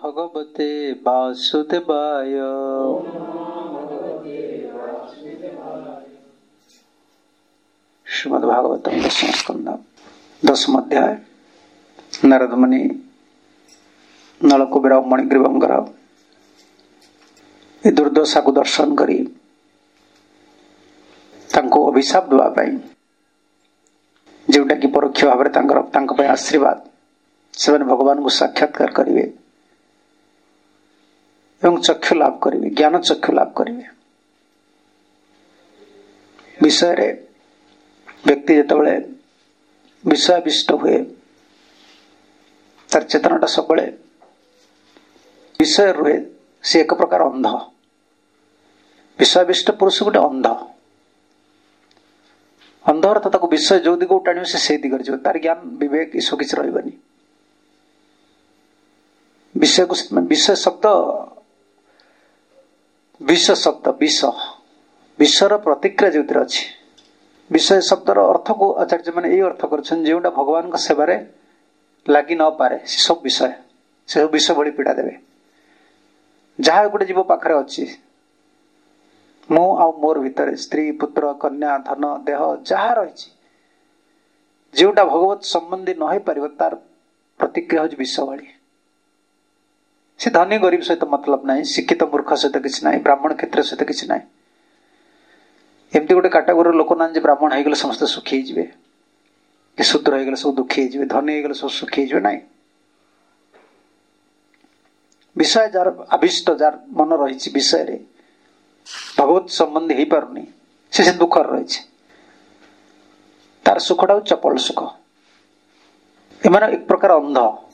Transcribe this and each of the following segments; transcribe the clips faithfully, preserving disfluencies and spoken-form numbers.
भगवते वासुदेवाय। श्रीमद्भागवतम दशम स्कंद दशम अध्याय। नारद मुनि नलकुबेर मणिग्रीवंगर ए दुर्दशा को दर्शन करी तांको अभिशाप देवा पाई जोटा कि परोक्ष भाव में आशीर्वाद से भगवान को साक्षात्कार करेंगे एवं चक्षु लाभ करेंगे, ज्ञान चक्षु लाभ करेंगे। विषय रे व्यक्ति जिते विषयाविष्ट हुए तार चेतनाटा सब विषय रुहे से एक प्रकार अंध। विषयाविष्ट पुरुष गोटे अंध अंध अर्थ ताको विषय जो दिग टाणी से से दिगरे जो तार ज्ञान विवेक ईसो किसी रही विषय को विषय शब्द विष शब्द विष विषर प्रतिक्रिया जो अच्छी विषय शब्दर अर्थ को आचार्य मैंने यही अर्थ कर भगवान सेवारे लगी न पारे से सब विषय से सब विष भली पीड़ा देवे। जहाँ गोटे जीव पाखरे अच्छी मु आ मोर भितर स्त्री पुत्र कन्या धन देह जहाँ रही जोटा भगवत संबंधी न हो पार तार प्रतिक्रिया हूँ विष भली। से धनी गरीब सहित मतलब ना, शिक्षित मूर्ख सहित किसी ना, ब्राह्मण क्षेत्र सहित किसी ना। एमती गोटे काटेगोरी लोक ना ब्राह्मण हो समस्त सुखी हो, शूद्र हो सब दुखी हो, धनी हो सब सुखी हो ना। विषय जार आविष्ट जार मन रही विषय रे भगवत संबंधी हो पारुनी से, से दुख रही तार सुखटा चपल सुख। एम एक प्रकार अंध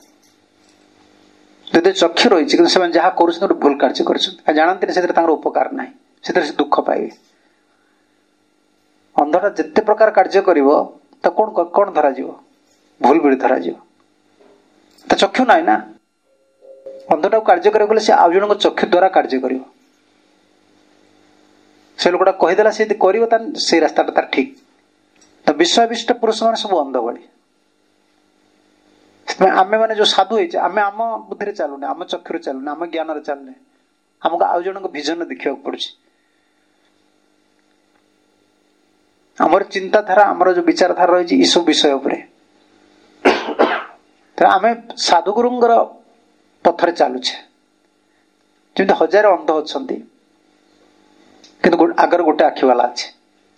जो चक्षु रही से जहाँ कर भूल कार्य कर जानते से उपकार ना से दुख पाए। अंधटा जिते प्रकार कार्य कर कौन कौन धरा भूल भी धरा चक्षु ना ना। अंधटा कार्य कर आउ जन चक्षु द्वारा कार्य कर से लोकटा कहीदेला से कर से रास्ता तार ठीक। तो विश्वाविष्ट पुरुष मैंने सब अंध भली। आम मैंने जो साधु होइछे आम आम बुद्धि चलुने, आम चक्षु चलुने, आम ज्ञान चलुने, आमको आउ जन विजन देखा पड़े। आमर चिंताधारा आमर जो विचारधारा रही सब विषय उपरे। तो आम साधुगुरुंर पथरे चलुछे जमी हजार अंध अच्छा कि आगर गोटे आखि वाला अच्छे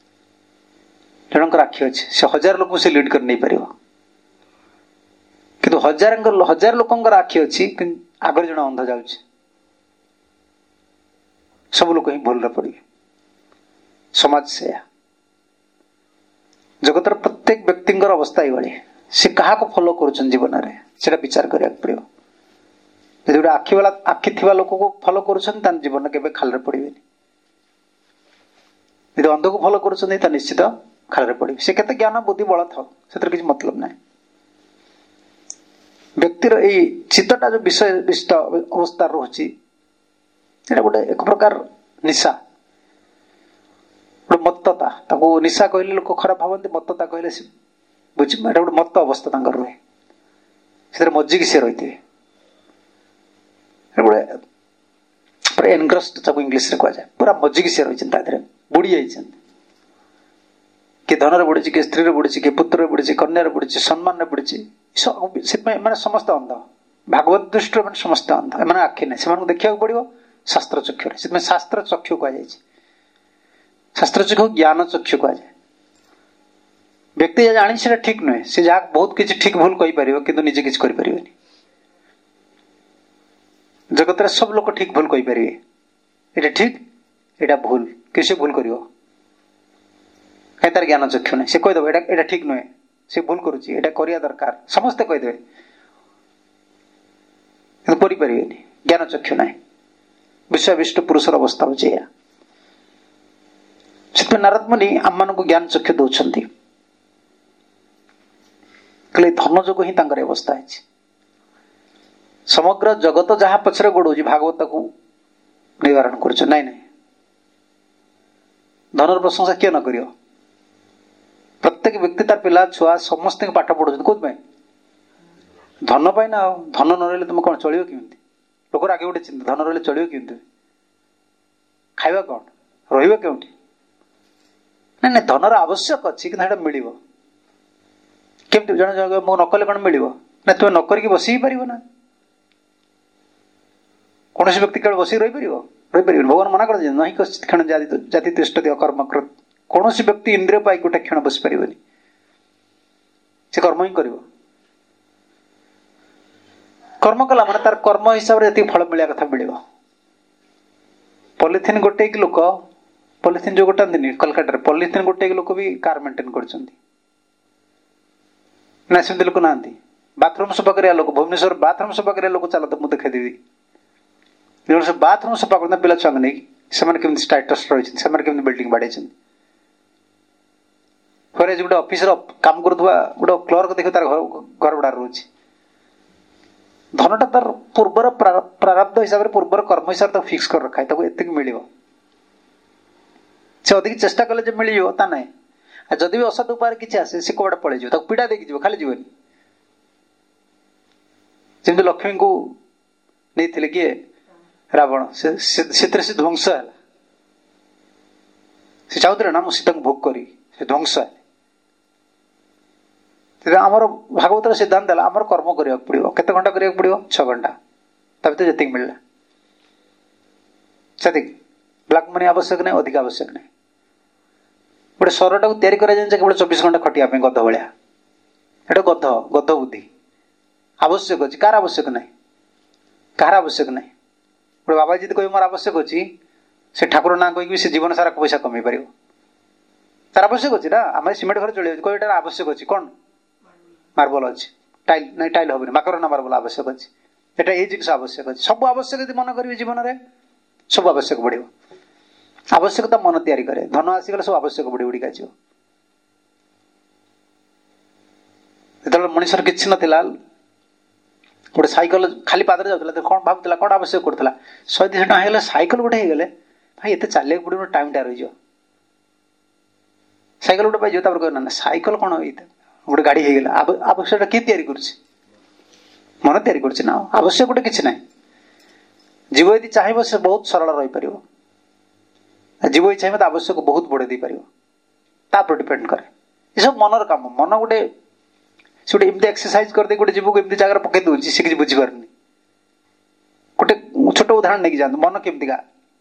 जनकर आखि अच्छे से हजार लोक से लीड कर नहीं पार कि हजार हजार लोकंर आखि अच्छी आगर जन अंध जाऊँ सब लोग ही भूल पड़े। समाज से जगतर प्रत्येक व्यक्ति अवस्था ये सी क्या फॉलो कर जीवन में विचार करा पड़ो। जो आखि वाला आखि थी लोक को फॉलो कर जीवन के खाल पड़े। जो अंध को फॉलो कर निश्चित खाल पड़े। से केते ज्ञान बुद्धि बल था से किसी मतलब ना। व्यक्तिर यही चित्तटा जो विषय विष्ट अवस्था रोचे गोटे एक प्रकार निशा गोटे मत्तता ताको निशा कहले लोक खराब भावती मत्तता कहले बुझ गोटे मत्त अवस्था रुहे से मजिकी सी रही थे गोटे पूरा एनग्रस्ट इंग्लीश कह जाए पूरा मजिकी सी रही बुड़ी जाइए कि धन बुड़ी किए स्त्री बुड़ी किए पुत्र बुड़ी कन्या बुड़ी सम्मान बुड़ी मैंने समस्त अंध। भागवत दृष्टि मैंने समस्त अंध एम आखि ना से देखा पड़ो शास्त्र चक्षु से शास्त्र चक्षु कहुए। शास्त्र चक्षु ज्ञान चक्षु कहुए। व्यक्ति जहाँ जानी से ठीक नुहे से जहाँ बहुत किसी ठीक भूल कहीपर कि निजे किसी कर जगत सब लोग ठीक भूल कहीपर ये ठीक ये भूल किसी भूल कर कहीं तार ज्ञान चक्षु ना से कहीदेव एटा ठीक नुहे से भूल करुच्ची करिया दरकार समस्ते कहीदे कर ज्ञान चक्षु ना। विश्वाविष्ट पुरुषर अवस्था हूँ नारद मुनि आम मान को ज्ञान चक्षु दौरान कहले धन जोग ही अवस्था है। समग्र जगत जहाँ पछरे गोड़ भागवत को निवारण कर नाई नाई धनर प्रशंसा किए न कर। प्रत्येक व्यक्ति तार पिला छुआ समस्त पाठ पढ़ुं कौन धन पाई ना धन न रही तुम कौन चलो कमी लोकर आगे गोटे चिंता धन रही चलो कि खाଇବା कौन रही केउठी ना ना धनर आवश्यक अच्छी कि मिल केमती जन जन मो नकले कौन मिल ना तुम न करके बस ही पार ना कौन व्यक्ति केवल बस रही पार रही पार भगवान मना कर नहीं क्षण जाति तिष्ठ कर्म कृत कौन व्यक्ति इंद्रिय पाई गोटे क्षण बस पार से कर्म ही कर कर्म कला मैंने तार कर्म हिसाब से फल मिलवा कथा मिल पॉलिथिन गोटे लोक पॉलिथिन जो गोटाती कलकाता पॉलिथिन गोटे लोक भी कार मेंटेन कर सेमती लोक ना बाथरूम सफा कर लोक भुवनेश्वर बाथरूम सफा कर लोक चल तो मुझे देखेदेवी जो बाथरूम सफा करना पिला छुआ नहीं से स्टाटस रही बिल्डिंग बाड़े फरेज गोटे ऑफिसर काम करुवा गोटे क्लर्क देख तार घर भड़ा रोचे धनटा तार पूर्वर प्रारब्ध हिसाब से पूर्वर कर्म हिसाब से फिक्स कर रखा है एतिक मिल से अधिक चेष्टा कले मिल ता ना जदि भी असद उपाय किसी आसे सी कौड़ा पलि पीड़ा देखी खाली जीवन जमी लक्ष्मी को नहीं किए रावण से से ध्वंस है से चाहते ना मुझे सीता भोग करी से ध्वंस है आमर भागवत सिद्धांत है आमर कर्म करने पड़ो केते घंटा करने पड़ो छ घंटा तभी जी मिलला से ब्लैक मनी आवश्यक नहीं अधिक आवश्यक नहीं गोटे सरटा को या चौबीस घंटा खटिया गध भाया एटा गध गध बुद्धि आवश्यक अच्छी कार आवश्यक नहीं कहार आवश्यक नहीं गोटे बाबा जी कह मोर आवश्यक अच्छी से ठाकुर ना कह से जीवन सारा पैसा कमे पार तार आवश्यक अच्छी ना आम सिमेंट घर चलिए कह आवश्यक अच्छी कौन मार्बल अच्छी टाइल नहीं टाइल हम माकरना मार्बल आवश्यक अच्छी एटा ये जिनिस आवश्यक अच्छी सब आवश्यक यदि मन करेंगे जीवन में सब आवश्यक बढ़ आवश्यकता मन तैयारी करे धन आसीगले सब आवश्यक बढ़ी बढ़ी आज जो मनीषर किसी नाला गोटे सैकल खाली पादरे जाऊला कौन भावुला कौन आवश्यक करूला शहे दुश टाँग सैकल गोटे हो गले भाई एत चलिए पड़ो टाइम टा रही सैकल गोटे पाई कह ना सैकल कौन गोटे गाड़ी हो गला आवश्यकता किए तैयारी कर मन तैयारी कर आवश्यक गोटे किसी ना जीव यदि चाहे से बहुत सरल रही पार जीव चाहिए तो आवश्यक बहुत बढ़े पार तापर डिपेंड करे ये सब मनर काम मन गोटे से गोटे एमती एक्सरसाइज करदे गोटे जीव को एमती जगह पकई दूसरी सी किसी बुझीपार गोटे छोट उदाहरण नहीं जाते मन केमती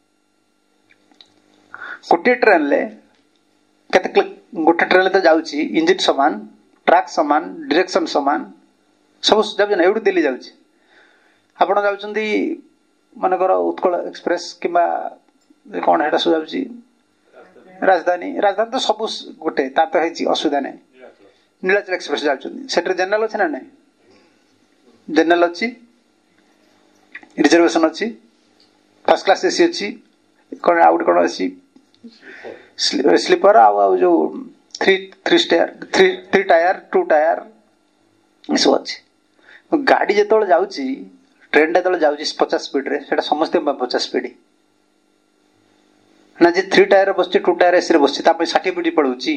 गोटे ट्रेन ले केते गोटे ट्रेन तो जाऊँगी इंजिन सामान ट्रैक सामान डायरेक्शन सामान सब जाऊँ एवं दिल्ली जाऊँगी आपड़ जाऊँगी मनकर उत्कल एक्सप्रेस कि कौन है सब जाऊँगी राजधानी राजधानी तो सब गोटे तार तो है असुविधा नहीं नीलाचल एक्सप्रेस जाऊँगी से जेनराल अच्छे ना नहीं जेनराल अच्छी रिजर्वेशन अच्छी फर्स्ट क्लास एसी अच्छी कौन आउट कौन अच्छी स्लीपर आउ जो थ्री थ्री स्टायर three three tier two tier ये सब अच्छी गाड़ी जो जाऊँगी ट्रेन टा जो जाऊँगी पचास स्पीड रे सेटा समस्त पचास स्पीड ना जी थ्री टायर बस टू टायर एसी बस षाठी पीढ़ी पड़ोची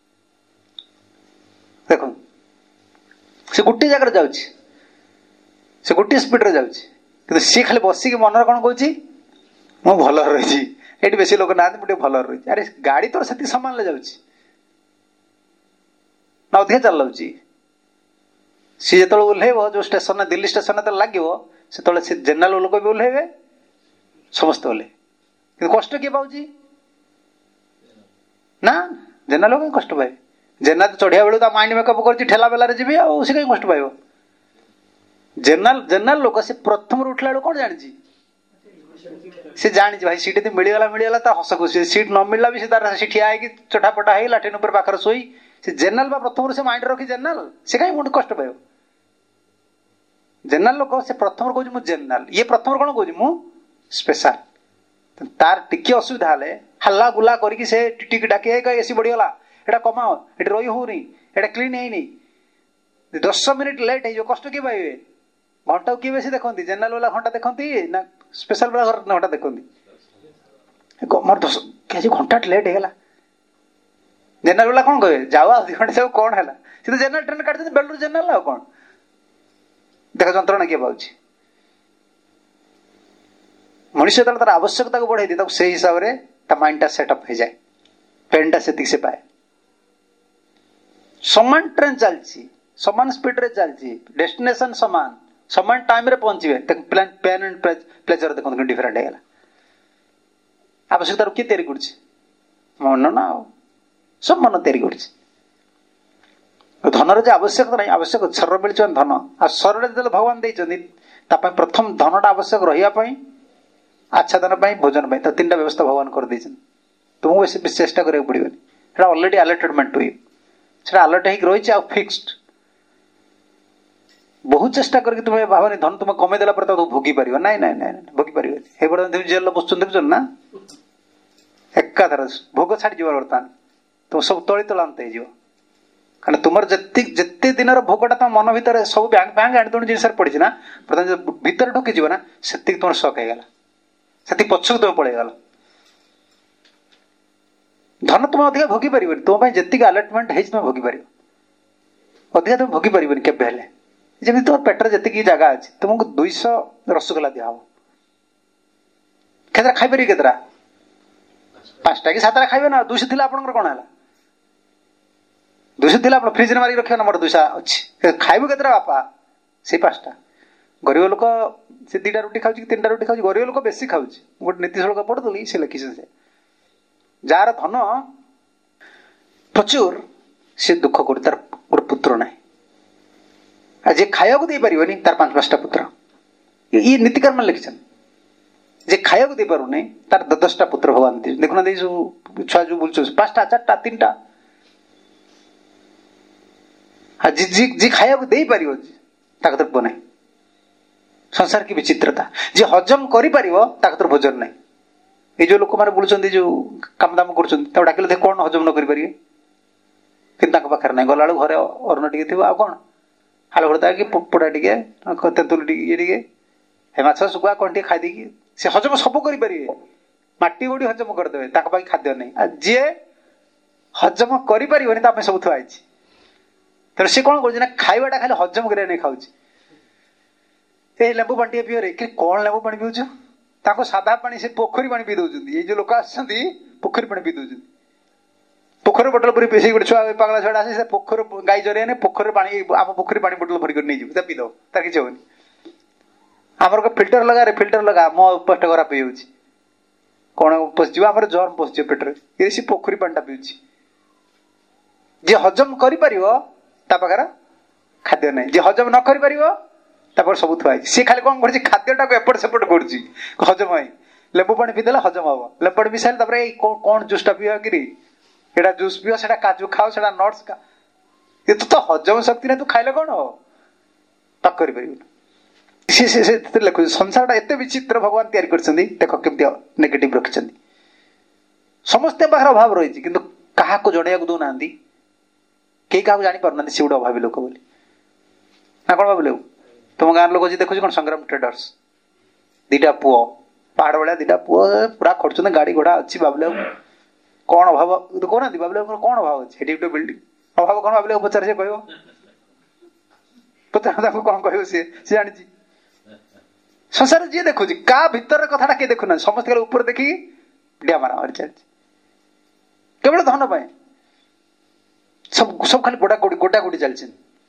देख से गोटे जगह जाऊँगी से गोटे स्पीड रे जाऊँगी कि सी खाली बसिक मन कौन कौन मु भल रही ये बेसी लोक ना मुझे भल रही अरे गाड़ी तो से सामान ले जाऊँगी ना अधिक चलाऊँगी सी जो ओह्लैब जो स्टेशन दिल्ली स्टेशन तो लगे से जेनराल लोक भी ओह्लैबे समस्त ओह्ले कि कष्ट किए पाऊँ ना जेनराल लोग कष्ट पाए जेनराल चढ़िया बेलू माइंड मेकअप कर ठेला बेलार जी सी कहीं कष्ट पाइब जेनराल जेनराल लोक से प्रथम उठला बेलू कौन जानी सी जानी भाई सीट यदि मिलगला मिलगला तो हस खुशी सीट न मिलला भी से ठिया है चटापटा है लाट्रिन उपर पाखर शोई से जेनराल प्रथम से माइंड रखी जेनराल से कहीं मुझे कष्ट पाइब जेनराल लोक से प्रथम कहूँ मुझे जेनराल ये प्रथम कौन कहूँ मु स्पेशल तार टिके असुविधा हेले हल्ला गुला करके से टिक डाके एसी बढ़ीगला एटा कमाओ ये रही होनी एटा क्लीन है दस मिनिट लेट है कष्ट किए पाइबे घंटा किए बेसी देखती जेनराल वाला घंटा देखती ना स्पेशल वाला घंटा देखती मोर दस क्या घंटा लेट होगा जेनराल वाला कौन कहे जाओ आधे घंटे सब कौन है तो जेनराल ट्रेन काटते बेलूर जेनराल आ कौन देख जंत्रणा किए पाऊँ मनुष्य जो तार आवश्यकता को बढ़ाई दिए से हिसाब से माइंड टा सेटअप हो जाए, पेन टा से पाए। समान ट्रेन चलती, समान स्पीड रे चलती, डेस्टिनेशन समान, समान टाइम रे पहुंचे, पेन एंड प्लेजर देखो डिफरेंट है। आवश्यकता किए तैयारी कर मन ना सब मन तैयारी कर धनर जो आवश्यकता नहीं, आवश्यक शरीर मिलता धन आ शरीर जो भगवान देते प्रथम धनटा आवश्यक रही आच्छादन भोजन तो तीन व्यवस्था भगवान कर तुमको बेस चेष्टा करा पड़े अलरेडी अलर्टेडमेंट टू यू से अलर्ट होगी आ फिक्स्ड बहुत चेष्टा करके तुम्हें भावनी धन तुम्हें कमेदेला तो भोगी पार ना ना ना भोगी पार जेल बस देखुन ना एकाधर भोग छाड़ी बर्तमान तुम सब तली तलांत हो कारण तुम जिते दिन भोगटा तुम मन भितर सब बैंक बैंक आनी तुम जिन पड़ी ना प्रथम भीतर ढुकी ना से तुम शक होगा से पछक तुम पलैगल धन तुम अधिक भोगी पार तुम जी अलर्टमेंट है तुम भोगी पार अधिक तुम भोगी पार के जमी तुम पेटर जी जगह अच्छी तुमको दुईश रसगोला दिया केतरा खाई केतरा पांचटा कि सातटा खाइबे ना दुईश थी आपंकर कौन है दुईश थी आप फ्रिज में मारिक रखिए ना मोर दुईशा अच्छी खाइबे केतरा बापा से पांचटा गरीब लोक से दीटा रुटी खाऊ कि तीन रुटी खाऊ गरीब लोक बेसी खाऊ गोटे नीति श्लोक पढ़ुली से लिखी से जार धन प्रचुर से दुख कर तार गोटे पुत्र ना जे खाया दे पारे तार पांच पांचटा पुत्र ये नीतिकार मान लिखिछन जे खाया दे पारे तार दस दसटा पुत्र भगवान देखुना सब छुआ जो बोल पांचटा चारटा तीन टा जी जी खाया दे पार पुओ ना संसार की विचित्रता जे हजम कर भोजन ना ये जो लोक मैंने बुलूँ जो काम दाम कर डाकिले कौन हजम न करें कि पाखे ना गला घरे अन्न टे थी आ कौन आलू भरता कि पोड़ा टे तेतुल ये माछ शुखुआ कौन टे खाई से हजम सब करें माटी गोड़ी हजम करदे खाद्य नहीं जी हजम कर सब थुआई तेणु सी कौन कर खावाटा खाली हजम करने नहीं खाऊ लेंबू पानी टे पीओ कि कौन लेंबू पानी पीऊ साधा पानी से पोखरी पानी पी दौरान ये जो लोक आसती पोखरी पानी पी दौरान पोखर बोतल पूरी पेशी गोटे छुआ पागला छुआ आसे पोखर गाई चरे पोखर पानी आम पोखरी पानी बोतल भरिक नहीं पीद तार किसी हेनी आमर फिल्टर लगा रे फिल्टर लगा मो पेट खराब हो कौन पशिज आम जर्म पशिज पेटर ये सी पोखरी पानीटा पीऊँ जी हजम कर खाद्य ना जी हजम न कर सब थुआई सी खाली कौन कर खाद्यटा को एपट सेपट कर हजम है लेंबू पानी पीदेला हजम हम लेंबू पानी पी सारे कौन जूसटा पीवा कि एटा जूस पियो से काजू खाओ से नट्स खा ये तो, तो हजम शक्ति ना तू खाइले कौन हो तक कर लिखु संसार एत विचित्र भगवान तैयारी कर देख केमती नेगेटिव रखिंट समस्ते पाखर अभाव रही कि क्या जड़े दौना कई क्या जानी पार सी गोटे अभावी लोक बोली ना कौन भाविले तुम गाँव लोक जी देखुच कौन संग्राम ट्रेडर्स दीटा पुओ पहाड़ भाया दीटा पुओ पूरा खर्चुन गाड़ी घोड़ा अच्छी भाविले कौन अभाव कहना भाविले कौन अभाव अच्छे गोटे बिल्डिंग अभाव कौन भाविले पचार से कह पचार कौन कह सी सी जानी संसार जी देखु क्या भितर कथा किए देखुना समस्त ऊपर देखी डिया मारा मारी चलती केवल धन पाए सब सब खाली गोटा गोटी गोटा गोटी चलती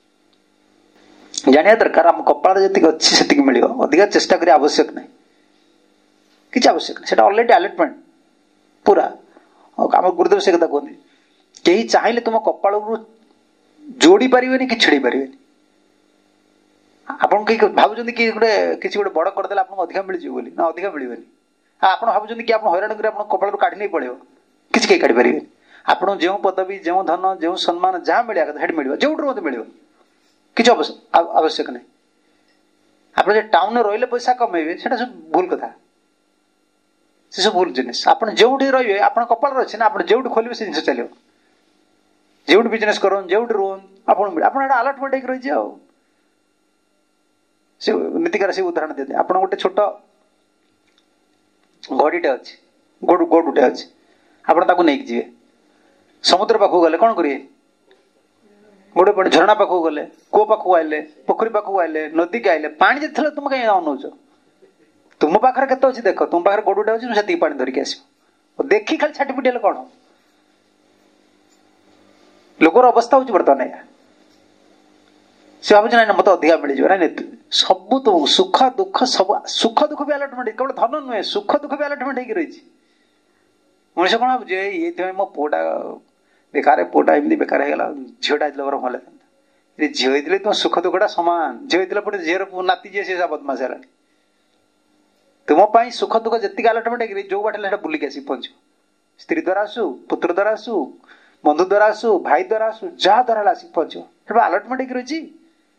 जाना दरकार आम कपाल जी अच्छी से मिल अधिक चेष्टा करिया आवश्यक नहीं कि आवश्यक नहीं अलरेडी अलर्टमेंट पूरा आम गुरुदेव से कथा कहते कहीं चाहिए तुम कपाल जोड़ी पारे कि छिड़ी पारे आप भावुं कि गोटे किसी गोटे बड़ करदे आपको अधिक मिल बोली ना अधिक मिलनी आप भावुं कि आप हैरान कर कपाल काढ़ी नहीं पड़े किसी कहीं काढ़ी पारे आप जो पदवी जो धन जो सम्मान जहाँ मिले हेड मिल जो मत मिल किसी आवश्यक नहीं आप टाउन रही पैसा कमेबे से सब भूल कथा से सब भूल जिनिस आप जो रे आप कपाल अच्छे ना आप जो खोलेंगे से जिन चलो जो बिजनेस कर जो रुहन आप अलर्टमेंट हो रही है से नीतिकार से उदाहरण देते आप गोटे छोट घड़ीटे अच्छे गोड़ गोड़े अच्छे आपको नहीं जी समुद्र पाखक गले कौन करेंगे गोटे पटे झरणा पाखक गले कूप पाखक आइले पोखरी पाखक आइले नदी के आइले पानी जो तुम कहीं अनौच तुम पाखे केत अच्छी देख तुम पाखे गोडुटा अच्छी से पानी धरिकी आस देखी खाली छाटिपिटी हेल्ले कौन लोकर अवस्था हूँ बर्तमान या सी भाव ना मत अधिका मिल ना सब तुम सुख दुख सब सुख दुख भी आलटमेंट केवल धन नुहे सुख दुख भी आलटमेंट हो रही मनुष्य कौन भाव ये मो पुटा बेकार पुटा एमती बेकार होगा झीटा बर भल था झी होते तुम सुख दुखटा सामान झी होते पुणी झीर नाती जी से बदमाश है तुम सुख दुख जी आलटमेंट हो जो बाटे बुलिक आस पहुंच स्त्री द्वारा आसू पुत्र द्वारा आसू बंधु द्वारा आसू भाई द्वारा आसू जहाँ द्वारा आसिक पहुंच आलटमेंट हो रही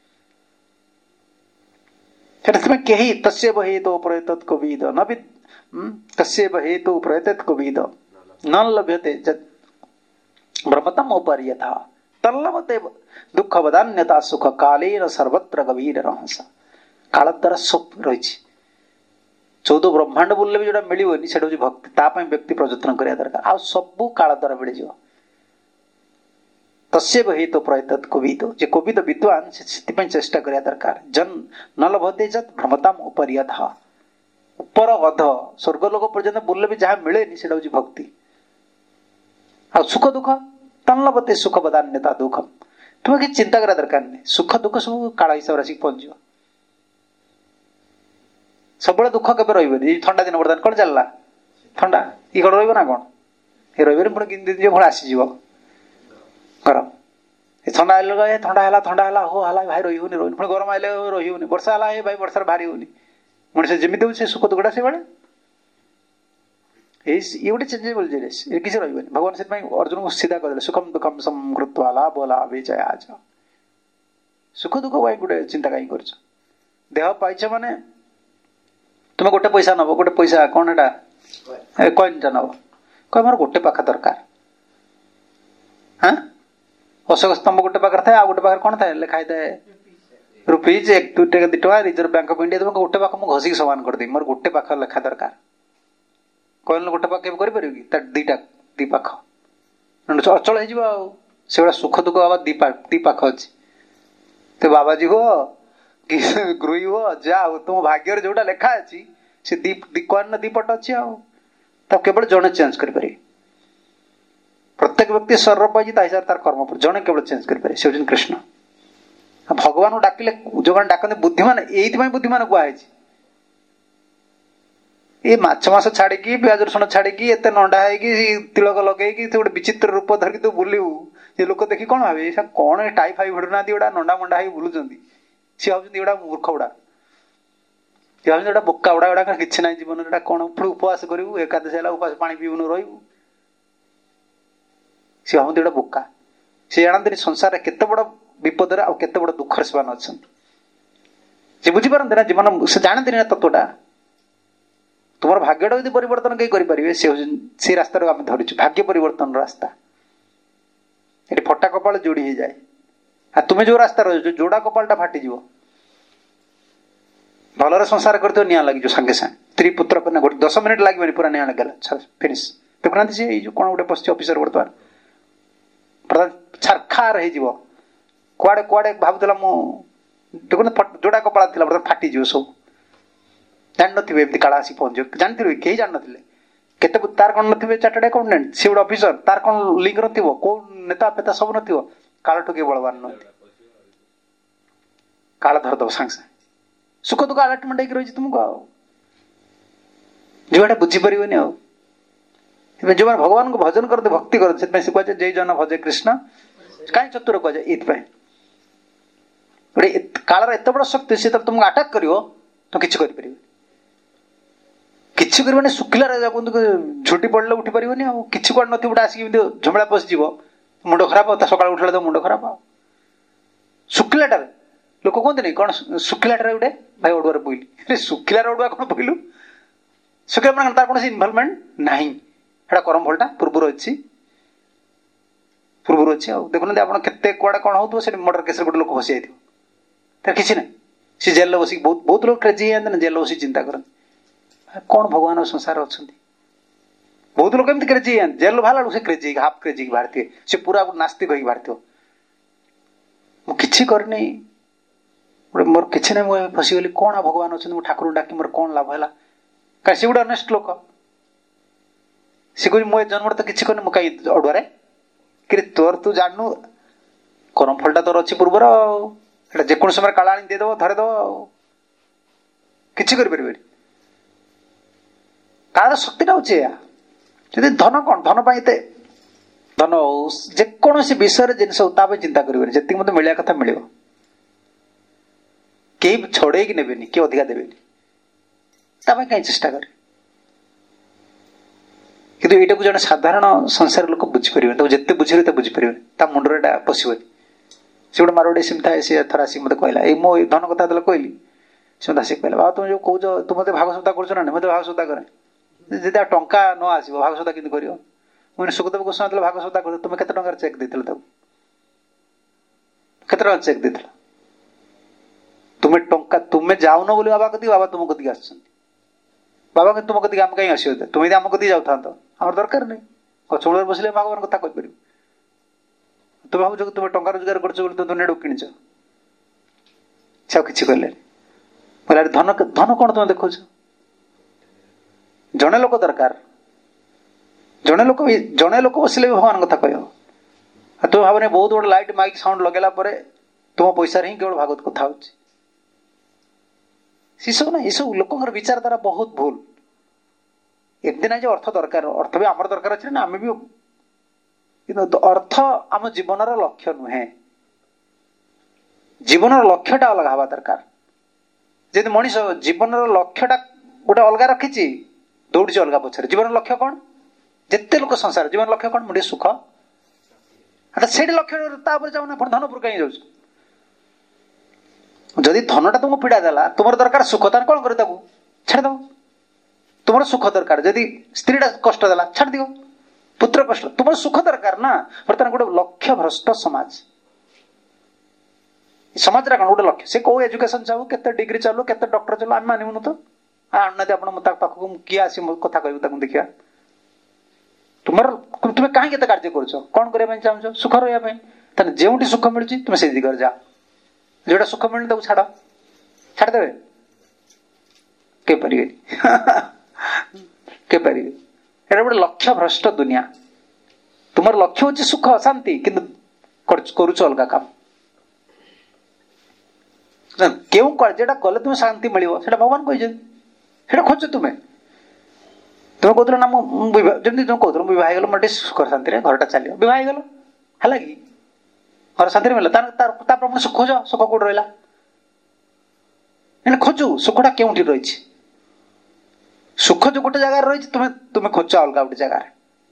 कही तस्यैव हेतु प्रयतत कविद न विद तस्यैव हेतु प्रयतत कविद न लभ्यते ब्रह्मतम उपरि यथा तल्लभते दुख वदान्यता सुख कालेन सर्वत्र गभीर रहस काल द्वारा सब रही चौदह ब्रह्मांड बोलले भी जोटा मिलनी से भक्ति तापाई व्यक्ति प्रयत्न करने दरकार आ सबू काल द्वारा मिल तस्यैव हेतु प्रयतत कविद जे कविद विद्वान से चेष्टा करने दरकार जन न लभते जत भ्रमताम उपरि यथा ऊपर अध स्वर्गलोक पर्यंत बोलले भी जहाँ मिले से भक्ति आ सुख दुख तल्लभते सुख वदान्यता दुखम तुम्हें कि चिंता करा दरकार नहीं सुख दुख सब काल हिसाब से आसिक पहुंच सब दुख के रही ठंडा दिन बर्तमान कौन चलला ठंडा ये कौन रहा कौन ये रही पुणी पुणी आसीज गरम ठंडा आए ठंडा है ठंडा है हो है भाई रही हूँ रही पुणी गरम आए रही हूँ वर्षा है भाई वर्षा बाहरी हूँ मनुष्य जमी हूँ सुख दुखटा से भाई ये गोटे चेंजेबल जिनिस ये किसी रही भगवान से अर्जुन को सीधा कर सुखम दुखम समृत्वाला बोला विजय आज सुख दुख भाई गोटे चिंता कहीं कर देह पाइछ माने तुम्हें गोटे पैसा नब गोटे पैसा कौन एटा कॉइन टा नब कह मोर गोटे पाखा दरकार हाँ अशोक स्तंभ गोटे पाखे थाए आ गोटे पाखे कौन थाए लिखाई थाए रुपीज एक दु टका दु टका रिजर्व बैंक ऑफ इंडिया तुम गोटे पाख मुझे घसिक सामान करदे मोर गोटे पाख लेखा दरकार कॉइन गोटे पाख कर दीटा दी पाख अचल हो सुख दुख बाबा दी पाख अच्छी तो बाबाजी हो कि गृही हो जा तुम भाग्य जोटा लेखा अच्छी से कॉइन दीपट अच्छी तब केवल जड़े चेंज कर प्रत्येक व्यक्ति शरीर पाई हिसाब तार कर्म पर जड़े केवल चेंज कर से हूँ कृष्ण भगवान को डाकिले जो मैंने डाकते बुद्धिमान ये बुद्धिमान कहुई ये मछ मास छाड़ी प्याज रसुण छाड़ी एत नंडा है तिलक लगे गोटे विचित्र रूप धरिकी तू बुलू ये लोक देखी कौन भावे कौन टाई फाई भिड़ुना गोटा नंडा मंडा हो बुलूं सी भाव गुड़ा मूर्ख गुड़ा सी भाव गोटा बोका गुड़ा गुड़ा कि ना जीवन कौन पुणी उपवास करू एकादश है उपवास पानी पीबुन रू सी भाव गोटा बोका सी जानते संसार केते बड़ विपद आते बड़ दुखर से अच्छा बुझीपारती ना जीवन से जानते ना तत्वटा तुम भाग्यटा यदि परिवर्तन कहीं करेंगे से रास्ता आम धरचु भाग्य परिवर्तन रास्ता ये फटा कपाल जोड़ी हो जाए आ तुम्हें जो रास्ता रही जोड़ा कपालटा फाटीज भलर संसार कर निया लगे सांगे सांगे स्त्री पुत्र कन्या गोटे दस मिनिट लगे पूरा निया लगे फिनिश देखुना सी जो कौन गोटे पश्चिम अफिसर बर्तमान प्रधान छारखार हो कुआड़े कुआड़े भावुला मुझे देखुन जोड़ा कपाल थी बर्तमान फाटीज सब जान नी काला आसी पहुंच जानते कहीं जान ना तार कौन थे चार्टर्ड अकाउंटेंट सी गोटे अफिसर तार कौन लिंक नो कौ नेता पेता सब न काल टोके बलवान न काल धरद सांगे सांगे सुख दुख आलटमेंट हो रही तुमको जो बुझीपर जो भगवान को भजन करते भक्ति करते से कहे जय जन भजे कृष्ण कहीं चतुर कहे ये गोटे कालर एत बड़ शक्ति सी तुमको आटाक कर तो किसी कर किसी कर शुखिला झुटी पड़े उठी पार कि कौन नोट आसिक झमेला पशिज मुंड खराब सका उठे तो मुंड खराब शुखिलाटार लोक कहते नहीं कौन शुखिलाटार गोटे भाई अड़ुआ बोली शुखिलार अड़ुआ कौन बोलू शुखिला मान तार कौन इनवल्वमेंट नहीं कर्म फलटा पूर्वर अच्छी पूर्वर अच्छी देखुना आप केते कुआड़े कौन हो मर्डर केस गोटे लोक फसी जाए किसी ना सी जेल बसिक बहुत बहुत लोग क्रेजी जाते जेल बस चिंता करते कौन भगवान संसार अच्छा बहुत लोग एमती क्रेजी जेल बाहर से क्रेजी हाफ क्रेजी बाहर से पूरा नास्तिक हो बाहर मुझे करनी मोर कि ना मुझे फसीगली कौन भगवान अच्छा मुझे ठाकुर डाक मोर कौन लाभ है କାରଣ ସେ ଗୋଟେ ଅନେଷ୍ଟ ଲୋକ। ସେ କହୁଛି ମୁଁ ଏ ଜନ୍ମରେ ତ କିଛି କରିନି, ମୁଁ କାହିଁ ଅଡୁଆରେ କି ତୋର ତୁ ଜାଣିନୁ କର୍ମ ଫଳଟା ତୋର ଅଛି ପୂର୍ବର ଆଉ, ଏଟା ଯେକୌଣସି ସମୟରେ କାଳ ଆଣି ଦେଇଦବ ଧରେଦବ ଆଉ, କିଛି କରିପାରିବେନି। ତାର ଶକ୍ତିଟା ହଉଛି ଏୟା। ଯଦି ଧନ କଣ, ଧନ ପାଇଁ ଏତେ ଧନ ହଉ ଯେକୌଣସି ବିଷୟରେ ଜିନିଷ ହଉ ତା ପାଇଁ ଚିନ୍ତା କରିବେନି, ଯେତିକି ମତେ ମିଳିବା କଥା ମିଳିବ, କେହି ଛଡେଇକି ନେବେନି, କିଏ ଅଧିକା ଦେବେନି, ତା ପାଇଁ କାହିଁ ଚେଷ୍ଟା କରେ। କିନ୍ତୁ ଏଇଟାକୁ ଜଣେ ସାଧାରଣ ସଂସାର ଲୋକ ବୁଝିପାରିବେନି, ତାକୁ ଯେତେ ବୁଝିବେ ତା ବୁଝିପାରିବେନି, ତା ମୁଣ୍ଡରେ ଏଟା ପଶିବନି। ସେ ଗୋଟେ ମାରୁଆଡି ସେମିତି ଥାଏ, ସେ ଥରେ ଆସିକି ମତେ କହିଲା, ଏଇ ମୋ ଧନ କଥା ଯେତେବେଳେ କହିଲି ସେ ମତେ ଆସିକି କହିଲା, ବାବା ତୁମେ ଯୋଉ କହୁଛ ତୁ ମତେ ଭାଗ ସଉଦା କରୁଛ ନା, ମତେ ଭାଗ ସଉଦା କରେ, ଯଦି ଆଉ ଟଙ୍କା ନ ଆସିବ ଭାଗ ସଉଦା କେମିତି କରିବ? ମୁଁ ସୁଖଦେବ ଗୋସ୍ୱାମୀ ଯେତେବେଳେ ଭାଗ ସଉଦା କରୁଛ, ତୁମେ କେତେ ଟଙ୍କାର ଚେକ୍ ଦେଇଥିଲ ତାକୁ? କେତେ ଟଙ୍କା ଚେକ୍ ଦେଇଥିଲ? ତୁମେ ଟଙ୍କା ତୁମେ ଯାଉନ ବୋଲି ବାବା କତିକି, ବାବା ତୁମ କତିକି ଆସିଛନ୍ତି। ବାବା କିନ୍ତୁ ତୁମ କତିକି ଆମେ କାହିଁ ଆସିବ? ତୁମେ ଯଦି ଆମ କତିକି ଯାଉଥାନ୍ତ, ଆମର ଦରକାର ନାହିଁ, ଗଛ ମୂଳରେ ବସିଲେ ଭଗବାନ କଥା କହିପାରିବୁ। ତୁମେ ଭାବୁଛ ତୁମେ ଟଙ୍କା ରୋଜଗାର କରୁଛ ବୋଲି ତୁମେ ଦୁନିଆଟାକୁ କିଣିଛ। ସେ ଆଉ କିଛି କହିଲେନି। କହିଲା ଧନ ଧନ କଣ ତୁମେ ଦେଖୁଛ? ଜଣେ ଲୋକ ଦରକାର, ଜଣେ ଲୋକ ଜଣେ ଲୋକ ବସିଲେ ବି ଭଗବାନ କଥା କହିବ। ଆଉ ତୁମେ ଭାବନି ବହୁତ ବଡ ଲାଇଟ୍ ମାଇକ୍ ସାଉଣ୍ଡ ଲଗେଇଲା ପରେ ତୁମ ପଇସାରେ ହିଁ କେବଳ ଭାଗବତ କଥା ହଉଛି। ସେସବୁ ନା, ଏସବୁ ଲୋକଙ୍କର ବିଚାରଧାରା ବହୁତ ଭୁଲ। ଏମିତି ନାହିଁ ଯେ ଅର୍ଥ ଦରକାର, ଅର୍ଥ ବି ଆମର ଦରକାର ଅଛି ନା, ଆମେ ବି, କିନ୍ତୁ ଅର୍ଥ ଆମ ଜୀବନର ଲକ୍ଷ୍ୟ ନୁହେଁ। ଜୀବନର ଲକ୍ଷ୍ୟଟା ଅଲଗା ହବା ଦରକାର। ଯଦି ମଣିଷ ଜୀବନର ଲକ୍ଷ୍ୟଟା ଗୋଟେ ଅଲଗା ରଖିଛି, ଦୌଡୁଛି ଅଲଗା ପଛରେ। ଜୀବନର ଲକ୍ଷ୍ୟ କଣ? ଯେତେ ଲୋକ ସଂସାର ଜୀବନ ଲକ୍ଷ୍ୟ କଣ? ମୁଁ ଟିକେ ସୁଖ, ସେଇଠି ଲକ୍ଷ୍ୟ, ତାପରେ ଯାଉନା ଧନ ଉପରୁ କାହିଁ ଯାଉଛି? ଯଦି ଧନଟା ତୁମକୁ ପୀଡା ଦେଲା, ତୁମର ଦରକାର ସୁଖ, ତାହେଲେ କଣ କରିବ? ତାକୁ ଛାଡ଼ିଦବ। ତୁମର ସୁଖ ଦରକାର, ଯଦି ସ୍ତ୍ରୀଟା କଷ୍ଟ ଦେଲା ଛାଡ଼ିଦିଅ, ପୁତ୍ର କଷ୍ଟ, ତୁମର ସୁଖ ଦରକାର ନା। ବର୍ତ୍ତମାନ ଗୋଟେ ଲକ୍ଷ୍ୟ ଭ୍ରଷ୍ଟ ସମାଜ। ସମାଜରେ କଣ ଗୋଟେ ଲକ୍ଷ୍ୟ, ସେ କୋଉ ଏଜୁକେସନ ଚାଲୁ, କେତେ ଡିଗ୍ରୀ ଚାଲୁ, କେତେ ଡକ୍ଟର ଚାଲୁ, ଆମେ ମାନିବୁନୁ ତ। ଆଣୁନାହାନ୍ତି ଆପଣ ତା ପାଖକୁ, କିଏ ଆସି କଥା କହିବୁ ତାକୁ ଦେଖିବା। ତୁମର ତୁମେ କାହିଁକି ଏତେ କାର୍ଯ୍ୟ କରୁଛ? କଣ କରିବା ପାଇଁ ଚାହୁଁଛ? ସୁଖ ରହିବା ପାଇଁ। ତାହେଲେ ଯେଉଁଠି ସୁଖ ମିଳୁଛି ତୁମେ ସେଇ ଦିଗରେ ଯାଅ। ଯୋଉଟା ସୁଖ ମିଳୁନି ତାକୁ ଛାଡ। ଛାଡିଦେବେ? କେହି ପାରିବେନି, କେହି ପାରିବେ। ଏଟା ଗୋଟେ ଲକ୍ଷ୍ୟ ଭ୍ରଷ୍ଟ ଦୁନିଆ। ତୁମର ଲକ୍ଷ୍ୟ ହଉଛି ସୁଖ ଶାନ୍ତି, କିନ୍ତୁ କରୁଛ ଅଲଗା କାମ। କେଉଁ କାର୍ଯ୍ୟଟା କଲେ ତୁମେ ଶାନ୍ତି ମିଳିବ ସେଟା ଭଗବାନ କହିଛନ୍ତି, ସେଟା ଖୋଜୁଛ ତୁମେ। ତୁମେ କହୁଥିଲ ନା ମୁଁ ଯେମିତି ତୁମେ କହୁଥିଲ ମୁଁ ବିବାହ ହେଇଗଲ, ମୋର ଟିକେ ସୁଖ ଶାନ୍ତିରେ ଘରଟା ଚାଲିବ। ବିବାହ ହେଇଗଲ, ହେଲା କି ଘର ଶାନ୍ତିରେ ମିଳିଲା, ତାପରେ ପୁଣି ସୁଖ ଖୋଜ। ସୁଖ କୋଉଠି ରହିଲା? ଖୋଜୁ ସୁଖଟା କେଉଁଠି ରହିଛି? ସୁଖ ଯୋଉ ଗୋଟେ ଜାଗାରେ ରହିଛି, ତୁମେ ତୁମେ ଖୋଜ ଅଲଗା ଗୋଟେ ଜାଗାରେ।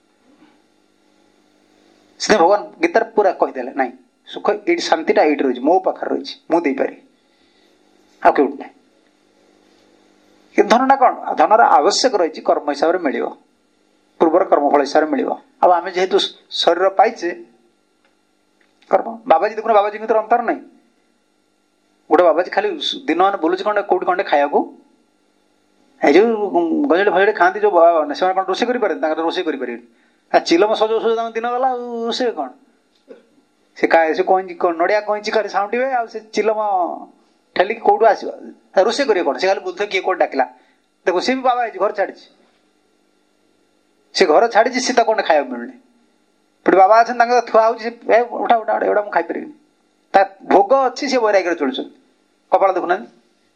ସେଥିପାଇଁ ଭଗବାନ ଗୀତାରେ ପୁରା କହିଦେଲେ, ନାଇଁ ସୁଖ ଏଇଠି, ଶାନ୍ତିଟା ଏଇଠି ରହିଛି, ମୋ ପାଖରେ ରହିଛି, ମୁଁ ଦେଇପାରିବି, ଆଉ କେଉଠି ନାହିଁ। କିନ୍ତୁ ଧନଟା କଣ? ଧନର ଆବଶ୍ୟକ ରହିଛି, କର୍ମ ହିସାବରେ ମିଳିବ, ପୂର୍ବର କର୍ମଫଳ ହିସାବରେ ମିଳିବ। ଆଉ ଆମେ ଯେହେତୁ ଶରୀର ପାଇଛେ, କର୍ମ। ବାବାଜୀ ଦେଖୁନ, ବାବାଜୀ ଭିତରେ ଅନ୍ତର ନାହିଁ। ଗୋଟେ ବାବାଜୀ ଖାଲି ଦିନ ମାନେ ବୁଲୁଛି ଖଣ୍ଡେ କୋଉଠି ଖଣ୍ଡେ ଖାଇବାକୁ। ଏଇ ଯୋଉ ଗଜଳି ଭଜଳି ଖାଆନ୍ତି ଯୋଉ ବାବା, ସେମାନେ କଣ ରୋଷେଇ କରିପାରନ୍ତି? ତାଙ୍କର ରୋଷେଇ କରିପାରିବେନି। ଚିଲମ ସଜଉ ସଜଉ ତାଙ୍କ ଦିନ ଗଲା, ଆଉ ରୋଷେଇ କଣ? ସେ ସେ କଇଁଚି ନଡିଆ କଇଁଚି ଖାଲି ସାଉଁଟିବେ, ଆଉ ସେ ଚିଲମ ଠେଲିକି କୋଉଠୁ ଆସିବ? ରୋଷେଇ କରିବେ କଣ? ସେ ଖାଲି ବୁଲୁଥିବେ, କିଏ କୋଉଠି ଡାକିଲା। ଦେଖୁ ସେ ବି ବାବା ହେଇଛି, ଘର ଛାଡିଛି। ସେ ଘର ଛାଡିଛି, ସେ ତା କଣ ଖାଇବାକୁ ମିଳୁନି। ପୁଣି ବାବା ଅଛନ୍ତି, ତାଙ୍କର ଥୁଆ ହଉଛି, ଉଠା ଉଠା ଏଗୁଡା ମୁଁ ଖାଇପାରିବିନି। ତା ଭୋଗ ଅଛି, ସେ ବୈରାଗ୍ୟରେ ଚଳୁଛନ୍ତି। କପାଳ ଦେଖୁନାହାନ୍ତି।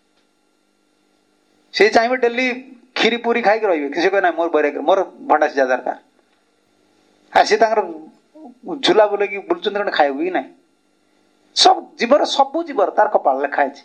ସେ ଚାହିଁବେ ଡେଲି କ୍ଷୀରି ପୁରୀ ଖାଇକି ରହିବେ, ସେ କହିବେ ନାହିଁ ମୋର ବୈରାଗ୍ୟ, ମୋର ଭଣ୍ଡା ସିଝା ଦରକାର। ଆଉ ସେ ତାଙ୍କର ଝୁଲା ବୁଲେଇକି ବୁଲୁଛନ୍ତି, କଣ ଖାଇବୁ କି ନାହିଁ? ସବୁ ଜୀବର, ସବୁ ଜୀବର ତାର କପାଳ ଲେଖା ଅଛି।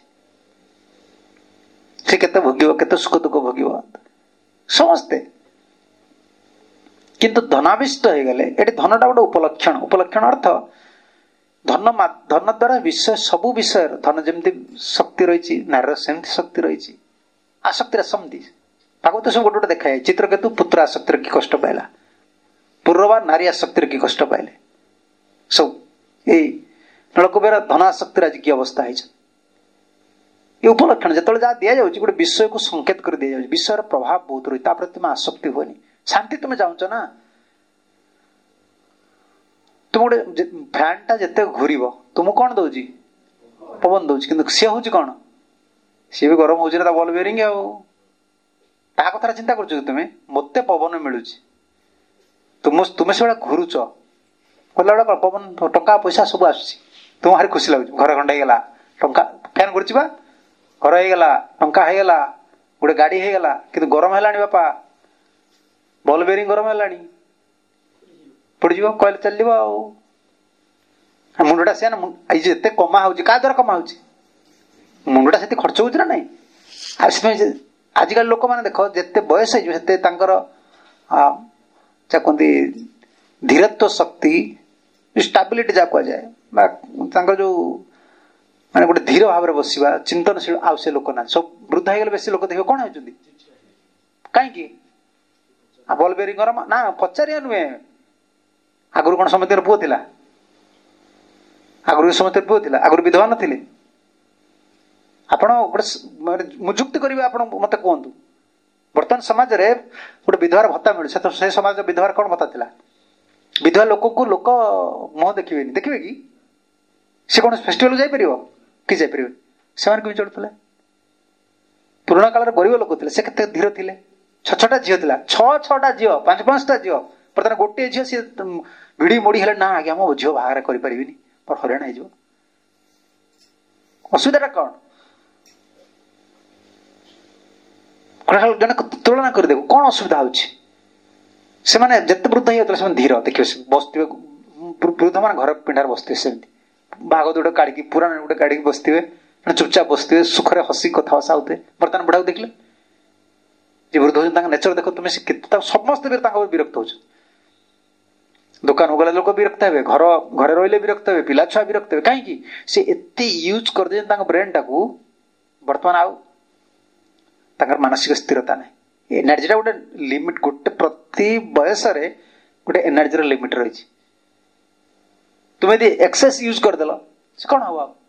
ସେ କେତେ ଭୋଗିବ, କେତେ ସୁଖ ଦୁଃଖ ଭୋଗିବ ସମସ୍ତେ। କିନ୍ତୁ ଧନାବିଷ୍ଟ ହେଇଗଲେ, ଏଠି ଧନଟା ଗୋଟେ ଉପଲକ୍ଷଣ। ଉପଲକ୍ଷଣ ଅର୍ଥ ଧନ ଧନ ଦ୍ଵାରା ବିଷୟ, ସବୁ ବିଷୟର ଧନ ଯେମିତି ଶକ୍ତି ରହିଛି, ନାରୀର ସେମିତି ଶକ୍ତି ରହିଛି। ଆସକ୍ତିର ସେମିତି ତାକୁ ତ ସବୁ ଗୋଟେ ଗୋଟେ ଦେଖାଯାଏ। ଚିତ୍ରକେତୁ ପୁତ୍ର ଆସକ୍ତିରେ କି କଷ୍ଟ ପାଇଲା, ପୂର୍ବବା ନାରୀ ଆସକ୍ତିରେ କି କଷ୍ଟ ପାଇଲେ, ସବୁ ଏଇ ନଳକୂପର ଧନ ଆସକ୍ତିର ଆଜି କି ଅବସ୍ଥା ହେଇଛି। ଏ ଉପଲକ୍ଷଣ ଯେତେବେଳେ ଯାହା ଦିଆଯାଉଛି, ଗୋଟେ ବିଷୟକୁ ସଂକେତ କରି ଦିଆଯାଉଛି। ବିଷୟର ପ୍ରଭାବ ବହୁତ ରହିଛି, ତା ପ୍ରତି ତୁମେ ଆସକ୍ତି ହୁଏନି। ଶାନ୍ତି ତୁମେ ଚାହୁଁଛ ନା। ତୁମ ଗୋଟେ ଫ୍ୟାନ ଟା ଯେତେ ଘୁରିବ ତୁମକୁ କଣ ଦଉଛି? ପବନ ଦଉଛି। କିନ୍ତୁ ସିଏ ହଉଛି କଣ? ସିଏ ବି ଗରମ ହଉଛି ନା, ତା ବଲ ବେରିଂ ଆଉ। ତା କଥା ଚିନ୍ତା କରୁଛ କି ତୁମେ? ମତେ ପବନ ମିଳୁଛି, ତୁମ ତୁମେ ସେଭଳିଆ ଘୁରୁଛ, କହିଲା ବେଳେ ପବନ ଟଙ୍କା ପଇସା ସବୁ ଆସୁଛି, ତୁମ ଭାରି ଖୁସି ଲାଗୁଛି। ଘର ଖଣ୍ଡେ ହେଇଗଲା, ଟଙ୍କା ଫ୍ୟାନ୍ ଘୁରୁଛି ବା, ଘର ହେଇଗଲା, ଟଙ୍କା ହେଇଗଲା, ଗୋଟେ ଗାଡି ହେଇଗଲା, କିନ୍ତୁ ଗରମ ହେଲାଣି ବାପା, ବଲ୍ ବେରିଂ ଗରମ ହେଲାଣି, ପଡିଯିବ, କହିଲେ ଚାଲିଯିବ। ଆଉ ମୁଣ୍ଡଟା ସେ ନା, ଏଇ ଯେ ଏତେ କମା ହଉଛି କାହା ଦ୍ୱାରା କମା ହଉଛି? ମୁଣ୍ଡଟା ସେତେ ଖର୍ଚ୍ଚ ହଉଛି ନା ନାଇଁ? ଆଉ ସେଥିପାଇଁ ଆଜିକାଲି ଲୋକମାନେ ଦେଖ, ଯେତେ ବୟସ ହେଇଯିବ ସେତେ ତାଙ୍କର ଯାହା କୁହନ୍ତି ଧୀରତ୍ୱ ଶକ୍ତି, ଷ୍ଟାବିଲିଟି ଯାହା କୁହାଯାଏ, ବା ତାଙ୍କର ଯୋଉ ମାନେ ଗୋଟେ ଧୀର ଭାବରେ ବସିବା, ଚିନ୍ତନଶୀଳ, ଆଉ ସେ ଲୋକ ନାହିଁ। ସବୁ ବୃଦ୍ଧ ହେଇଗଲେ ବେଶୀ ଲୋକ ଦେଖିବ କଣ ହେଉଛନ୍ତି, କାହିଁକି? ବଲ୍ ବେରିଂ ଗରମ ନା, ପଚାରିବା ନୁହେଁ। ଆଗରୁ କଣ ସମସ୍ତଙ୍କର ପୁଅ ଥିଲା? ଆଗରୁ ସମସ୍ତେ ପୁଅ ଥିଲା? ଆଗରୁ ବିଧବା ନଥିଲେ? ଆପଣ ଗୋଟେ ମୁଁ ଯୁକ୍ତି କରିବେ, ଆପଣ ମତେ କୁହନ୍ତୁ, ବର୍ତ୍ତମାନ ସମାଜରେ ଗୋଟେ ବିଧବାର ଭତ୍ତା ମିଳୁଛି, ସେ ସମାଜର ବିଧବାର କଣ ଭତ୍ତା ଥିଲା? ବିଧବା ଲୋକଙ୍କୁ ଲୋକ ମୁହଁ ଦେଖିବେନି, ଦେଖିବେ କି? ସେ କୌଣସି ଫେଷ୍ଟିଭାଲ ଯାଇପାରିବ କି? ଯାଇପାରିବେ? ସେମାନେ କେମିତି ଚଳୁଥିଲେ? ପୁରୁଣା କାଳରେ ଗରିବ ଲୋକ ଥିଲେ, ସେ କେତେ ଧୀର ଥିଲେ। ଛଅ ଛଅଟା ଝିଅ ଥିଲା, ଛଅ ଛଅଟା ଝିଅ, ପାଞ୍ଚ ପାଞ୍ଚଟା ଝିଅ, ବର୍ତ୍ତମାନ ଗୋଟିଏ ଝିଅ, ସିଏ ଭିଡି ମୋଡି ହେଲେ, ନା ଆଜ୍ଞା ମୋ ଝିଅ ବାହାଘର କରିପାରିବିନି, ମୋର ହଇରାଣ ହେଇଯିବ। ଅସୁବିଧାଟା କଣ? ଜଣେ ତୁଳନା କରିଦେବୁ, କଣ ଅସୁବିଧା ହଉଛି? ସେମାନେ ଯେତେ ବୃଦ୍ଧ ହେଇଯାଉଥିଲେ ସେମାନେ ଧୀର, ଦେଖିବେ ବସିଥିବେ, ବୃଦ୍ଧ ମାନେ ଘର ପିଣ୍ଡାରେ ବସିଥିବେ, ସେମିତି ଭାଗବତ ଗୋଟେ କାଢିକି, ପୁରାଣ ଗୋଟେ କାଢିକି ବସିଥିବେ, ଚୁପଚାପ ବସିଥିବେ, ସୁଖରେ ହସି କଥା ହସା ହଉଥିବେ। ବର୍ତ୍ତମାନ ବୁଢାକୁ ଦେଖିଲେ, ଯେ ବୃଦ୍ଧ ହଉଛନ୍ତି, ତାଙ୍କ ନେଚର ଦେଖ ତୁମେ, ସେ କେତେ ସମସ୍ତେ ତାଙ୍କ ଉପରେ ବିରକ୍ତ ହଉଛନ୍ତି। ଦୋକାନକୁ ଗଲେ ଲୋକ ବିରକ୍ତ ହେବେ, ଘର ଘରେ ରହିଲେ ବିରକ୍ତ ହେବେ, ପିଲା ଛୁଆ ବିରକ୍ତ ହେବେ। କାହିଁକି? ସେ ଏତେ ୟୁଜ୍ କରିଦେଇଛନ୍ତି ତାଙ୍କ ବ୍ରେନ୍ ଟାକୁ, ବର୍ତ୍ତମାନ ଆଉ ତାଙ୍କର ମାନସିକ ସ୍ଥିରତା ନାହିଁ। ଏନର୍ଜିଟା ଗୋଟେ ଲିମିଟ, ଗୋଟେ ପ୍ରତି ବୟସରେ ଗୋଟେ ଏନର୍ଜିର ଲିମିଟ ରହିଛି। ତୁମେ ଯଦି ଏକ୍ସେସ୍ ୟୁଜ୍ କରିଦେଲ, ସେ କଣ ହବ? ଆଉ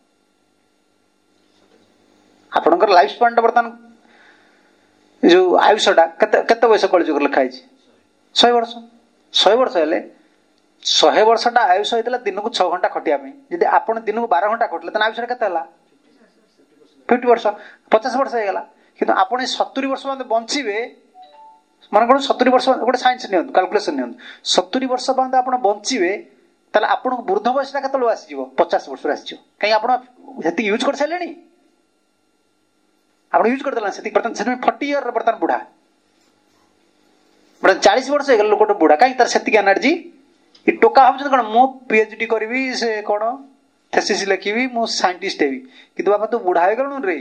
ଆପଣଙ୍କର ଲାଇଫ ସ୍ପାନ୍ ଟା ବର୍ତ୍ତମାନ ଯୋଉ ଆୟୁଷଟା କେତେ କେତେ ବୟସ କଳିଯୁଗରେ ଲେଖା ହେଇଛି? ଶହେ ବର୍ଷ। ଶହେ ବର୍ଷ ହେଲେ, ଶହେ ବର୍ଷଟା ଆୟୁଷ ହେଇଥିଲା ଦିନକୁ ଛଅ ଘଣ୍ଟା ଖଟିବା ପାଇଁ। ଯଦି ଆପଣ ଦିନକୁ ବାର ଘଣ୍ଟା ଖଟିଲେ, ତାହେଲେ ଆୟୁଷଟା କେତେ ହେଲା? ଫିଫ୍ଟି ବର୍ଷ, ପଚାଶ ବର୍ଷ ହେଇଗଲା। କିନ୍ତୁ ଆପଣ ସତୁରି ବର୍ଷ ପର୍ଯ୍ୟନ୍ତ ବଞ୍ଚିବେ, ମାନେ କଣ? ସତୁରି ବର୍ଷ, ଗୋଟେ ସାଇନ୍ସ ନିଅନ୍ତୁ, କାଲକୁଲେସନ ନିଅନ୍ତୁ, ସତୁରି ବର୍ଷ ପର୍ଯ୍ୟନ୍ତ ଆପଣ ବଞ୍ଚିବେ, ତାହେଲେ ଆପଣଙ୍କୁ ବୃଦ୍ଧ ବୟସଟା କେତେବେଳେ ଆସିଯିବ? ପଚାଶ ବର୍ଷରେ ଆସିଯିବ। କାହିଁକି? ଆପଣ ସେତିକି ୟୁଜ୍ କରିସାରିଲେଣି, ଆପଣ ୟୁଜ୍ କରିଦେଲା ସେତିକି। ବର୍ତ୍ତମାନ ସେଥିପାଇଁ ଫର୍ଟି ଇୟର ବର୍ତ୍ତମାନ ବୁଢା, ବର୍ତ୍ତମାନ ଚାଳିଶ ବର୍ଷ ହେଇଗଲା ଲୋକଟା ବୁଢା। କାହିଁକି? ତାର ସେତିକି ଏନର୍ଜି। ଏ ଟୋକା ଭାବୁଛନ୍ତି କଣ, ମୁଁ ପିଏଚଡି କରିବି, ସେ କଣ ଥେସିସ୍ ଲେଖିବି, ମୁଁ ସାଇଣ୍ଟିଷ୍ଟ ହେବି, କିନ୍ତୁ ବାପା ତୁ ବୁଢା ହେଇଗଲୁଣି ରେ।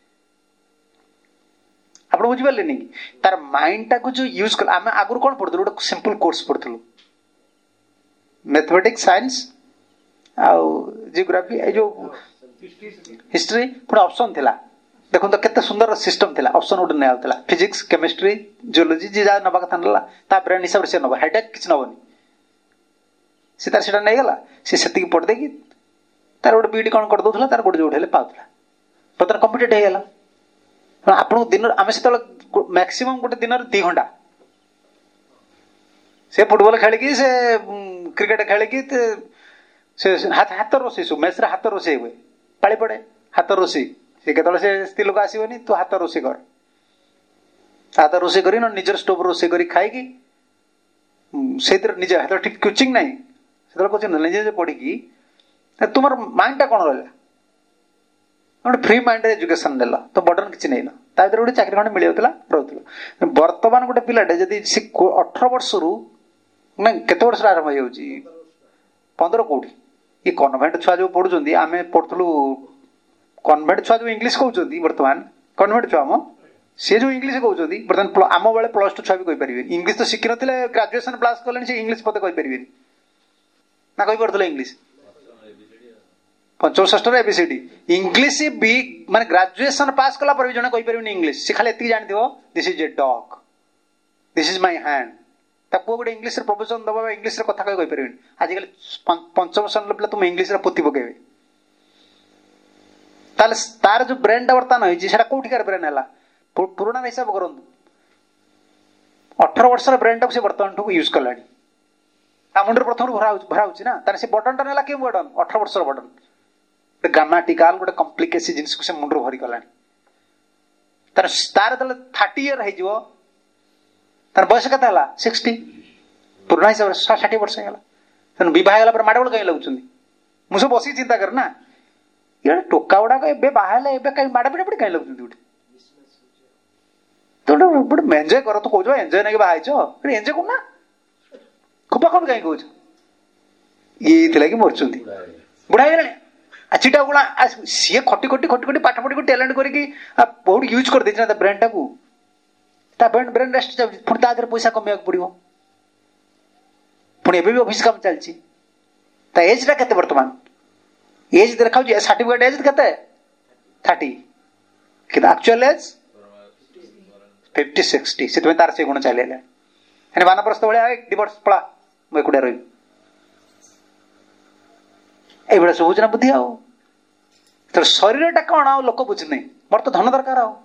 ଆପଣ ବୁଝିପାରିଲେନି କି? ତାର ମାଇଣ୍ଡ ଟାକୁ ଯୋଉ ୟୁଜ କଲା, ଆମେ ଆଗରୁ କଣ ପଢୁଥିଲୁ? ଗୋଟେ ସିମ୍ପଲ କୋର୍ସ ପଢୁଥିଲୁ, ମ୍ୟାଥମେଟିକ୍ସ, ସାଇନ୍ସ ଆଉ ଜିଓଗ୍ରାଫି, ଏଇ ଯୋଉ ହିଷ୍ଟ୍ରି, ପୁଣି ଅପସନ ଥିଲା। ଦେଖନ୍ତୁ କେତେ ସୁନ୍ଦର ସିଷ୍ଟମ ଥିଲା, ଅପସନ ଗୋଟେ ନିଆଯାଉଥିଲା। ଫିଜିକ୍ସ, କେମିଷ୍ଟ୍ରି, ଜିଓଲୋଜି, ଯିଏ ଯାହା ନବା କଥା ନେଲା, ତା ବ୍ରେନ୍ ହିସାବରେ ସେ ନବ, ହେଡେକ୍ କିଛି ନବନି। ସେ ତାର ସେଟା ନେଇଗଲା, ସେ ସେତିକି ପଢିଦେଇକି ତାର ଗୋଟେ ବିଡି କଣ କରିଦଉଥିଲା, ତାର ଗୋଟେ ଯୋଉଠି ହେଲେ ପାଉଥିଲା। ବର୍ତ୍ତମାନ କମ୍ପିଟେଟିଭ ହେଇଗଲା। ଆପଣଙ୍କୁ ଦିନ, ଆମେ ସେତେବେଳେ ମ୍ୟାକ୍ସିମମ୍ ଗୋଟେ ଦିନରେ ଦି ଘଣ୍ଟା, ସେ ଫୁଟବଲ ଖେଳିକି, ସେ କ୍ରିକେଟ ଖେଳିକି, ସେ ହାତ ରୋଷେଇ, ସବୁ ମେସରେ ହାତ ରୋଷେଇ ହୁଏ, ପାଳି ପଡେ ହାତ ରୋଷେଇ। ସେ କେତେବେଳେ ସେ ସ୍ତ୍ରୀ ଲୋକ ଆସିବନି, ତୁ ହାତ ରୋଷେଇ କର, ହାତ ରୋଷେଇ କରି, ନିଜର ଷ୍ଟୋଭ ରୋଷେଇ କରି ଖାଇକି, ସେଇଥିରେ ନିଜ ହାତରେ ଠିକ କୋଚିଂ ନାହିଁ ସେତେବେଳେ, କୋଚିଂ ନିଜେ ନିଜେ ପଢିକି, ତୁମର ମାଇଣ୍ଡ ଟା କଣ ରହିଲା? ଗୋଟେ ଫ୍ରି ମାଇଣ୍ଡରେ ଏଜୁକେସନ ନେଲ, ତ ବର୍ଡନ କିଛି ନେଇନ, ତା ଭିତରେ ଗୋଟେ ଚାକିରି ଖଣ୍ଡେ ମିଳିଯାଉଥିଲା, ରହୁଥିଲ। ବର୍ତ୍ତମାନ ଗୋଟେ ପିଲାଟେ ଯଦି ସେ ଅଠର ବର୍ଷରୁ, ନାଇଁ କେତେ ବର୍ଷରୁ ଆରମ୍ଭ ହେଇଯାଉଛି? ପନ୍ଦର କୋଉଠି? ଏ କନଭେଣ୍ଟ ଛୁଆ ଯୋଉ ପଢୁଛନ୍ତି, ଆମେ ପଢୁଥିଲୁ କନଭେଣ୍ଟ ଛୁଆ ଯୋଉ ଇଂଲିଶ କହୁଛନ୍ତି, ବର୍ତ୍ତମାନ କନଭେଣ୍ଟ ଛୁଆ ଆମ ସେ ଯୋଉ ଇଂଲିଶ କହୁଛନ୍ତି, ବର୍ତ୍ତମାନ ଆମ ବେଳେ ପ୍ଲସ ଟୁ ଛୁଆ ବି କହିପାରିବେନି ଇଂଲିଶ। ତ ଶିଖିନଥିଲେ, ଗ୍ରାଜୁଏସନ ପାସ୍ କଲେଣି, ସେ ଇଂଲିଶ ପଦେ କହିପାରିବେନି ନା? କହିପାରୁଥିଲେ ଇଂଲିଶ? ପଞ୍ଚମ ଷଷ୍ଠରେ ଏବିସିଡି ଇଂଲିଶ ବି, ମାନେ ଗ୍ରାଜୁଏସନ ପାସ୍ କଲା ପରେ ବି ଜଣେ କହିପାରିବନି ଇଂଲିଶ। ସେ ଖାଲି ଏତିକି ଜାଣିଥିବ, this is a dog, this is my hand. ତା ପୁଅ ଗୋଟେ ଇଂଲିଶରେ ପ୍ରପୋଜନ ଦବା, ଇଂଲିଶରେ କଥା କହି କହିପାରିବେନି। ଆଜିକାଲି ପଞ୍ଚମ ଶ୍ରେଣୀର ପିଲା ତୁମେ ଇଂଲିଶରେ ପୋତି ପକେଇବେ। ତାହେଲେ ତାର ଯୋଉ ବ୍ରେନ୍ ଟା ବର୍ତ୍ତମାନ ହେଇଛି, ସେଟା କୋଉଠିକାର ବ୍ରେନ୍ ହେଲା? ପୁରୁଣା ହିସାବ କରନ୍ତୁ, ଅଠର ବର୍ଷର ବ୍ରେନ୍ ଟାକୁ ସେ ବର୍ତ୍ତମାନଠୁ ୟୁଜ କଲାଣି। ତା ମୁଣ୍ଡରେ ପ୍ରଥମରୁ ଭରା ହଉଛି ଭରା ହଉଛି ନା, ତାହେଲେ ସେ ବର୍ଡନ ଟା ନେଲା କେଉଁ ବର୍ଡନ? ଅଠର ବର୍ଷର ବର୍ଡନ। ଗୋଟେ ଗ୍ରାମାଟିକାଲ, ଗୋଟେ କମ୍ପ୍ଲିକେସି ଜିନିଷକୁ ସେ ମୁଣ୍ଡରୁ ଭରି ଗଲାଣି। ତାର ତାର ଯେତେବେଳେ ଥାର୍ଟି ଇୟର ହେଇଯିବ, तार बयस केते हला सिक्सटी पुराना हिसाब से षाठी वर्ष ହେଇଗଲା ତେଣୁ ବିବାହ ହେଇଗଲା ପରେ ମାଡ଼ଗୋଳ କାହିଁ ଲାଗୁଛନ୍ତି ମୁଁ ସବୁ ବସିକି ଚିନ୍ତା କରେ ନା ଇଏ ଟୋକା ଗୁଡାକ ଏବେ ବାହା ହେଲେ ଏବେ କାହିଁ ମାଡ଼ ପିଟା ପିଟି କାହିଁ ଲାଗୁଛନ୍ତି ଗୋଟେ ତ ଗୋଟେ ଏନ୍ଜୟ କର ତୁ କହୁଛ ଏନ୍ଜୟ ନେଇକି ବାହା ହେଇଛ ଏନ୍ଜୟ କରୁନା ଖୋପା ଖୋପି କାହିଁ କହୁଛ ଇଏ ଏଇଥିଲାଗି ମରୁଛନ୍ତି ବୁଢା ହେଇଗଲାଣି ଚିଟା ଗୁଣା ସିଏ ଖଟି ଖଟି ଖଟି ଖଟି ପାଠ ପଢିକି ଟ୍ୟାଲେଣ୍ଟ କରିକି ବହୁତ ୟୁଜ୍ କରିଦେଇଛି ନା ତା ବ୍ରେନ୍ ଟାକୁ ତା ବ୍ରେନ୍ ବ୍ରେନ୍ ରେଷ୍ଟ ଯାଉଛି ପୁଣି ତା ଦେହରେ ପଇସା କମେଇବାକୁ ପଡିବ ପୁଣି ଏବେ ବି ଅଫିସ କାମ ଚାଲିଛି ତା ଏଜ୍ ଟା କେତେ ବର୍ତ୍ତମାନ ଏଜ୍ ଦେଖାଉଛି ସାର୍ଟିଫିକେଟ ଏଜ୍ କେତେ ଥାର୍ଟି କିନ୍ତୁ ଆକ୍ଚୁଆଲ ଏଜ୍ ଫିଫ୍ଟି ସିକ୍ସଟି ସେଥିପାଇଁ ତାର ସେ ଗୁଣ ଚାଲିଲା ଏନେ ବାନପ୍ରସ୍ଥ ଭଳିଆ ଡିଭୋର୍ସ ପଳା ମୁଁ ଏକୁଟିଆ ରହିବି ଏଇଭଳିଆ ସବୁ ନା ବୁଦ୍ଧି ଆଉ ଶରୀରଟା କଣ ଆଉ ଲୋକ ବୁଝୁନି ମୋର ତ ଧନ ଦରକାର ଆଉ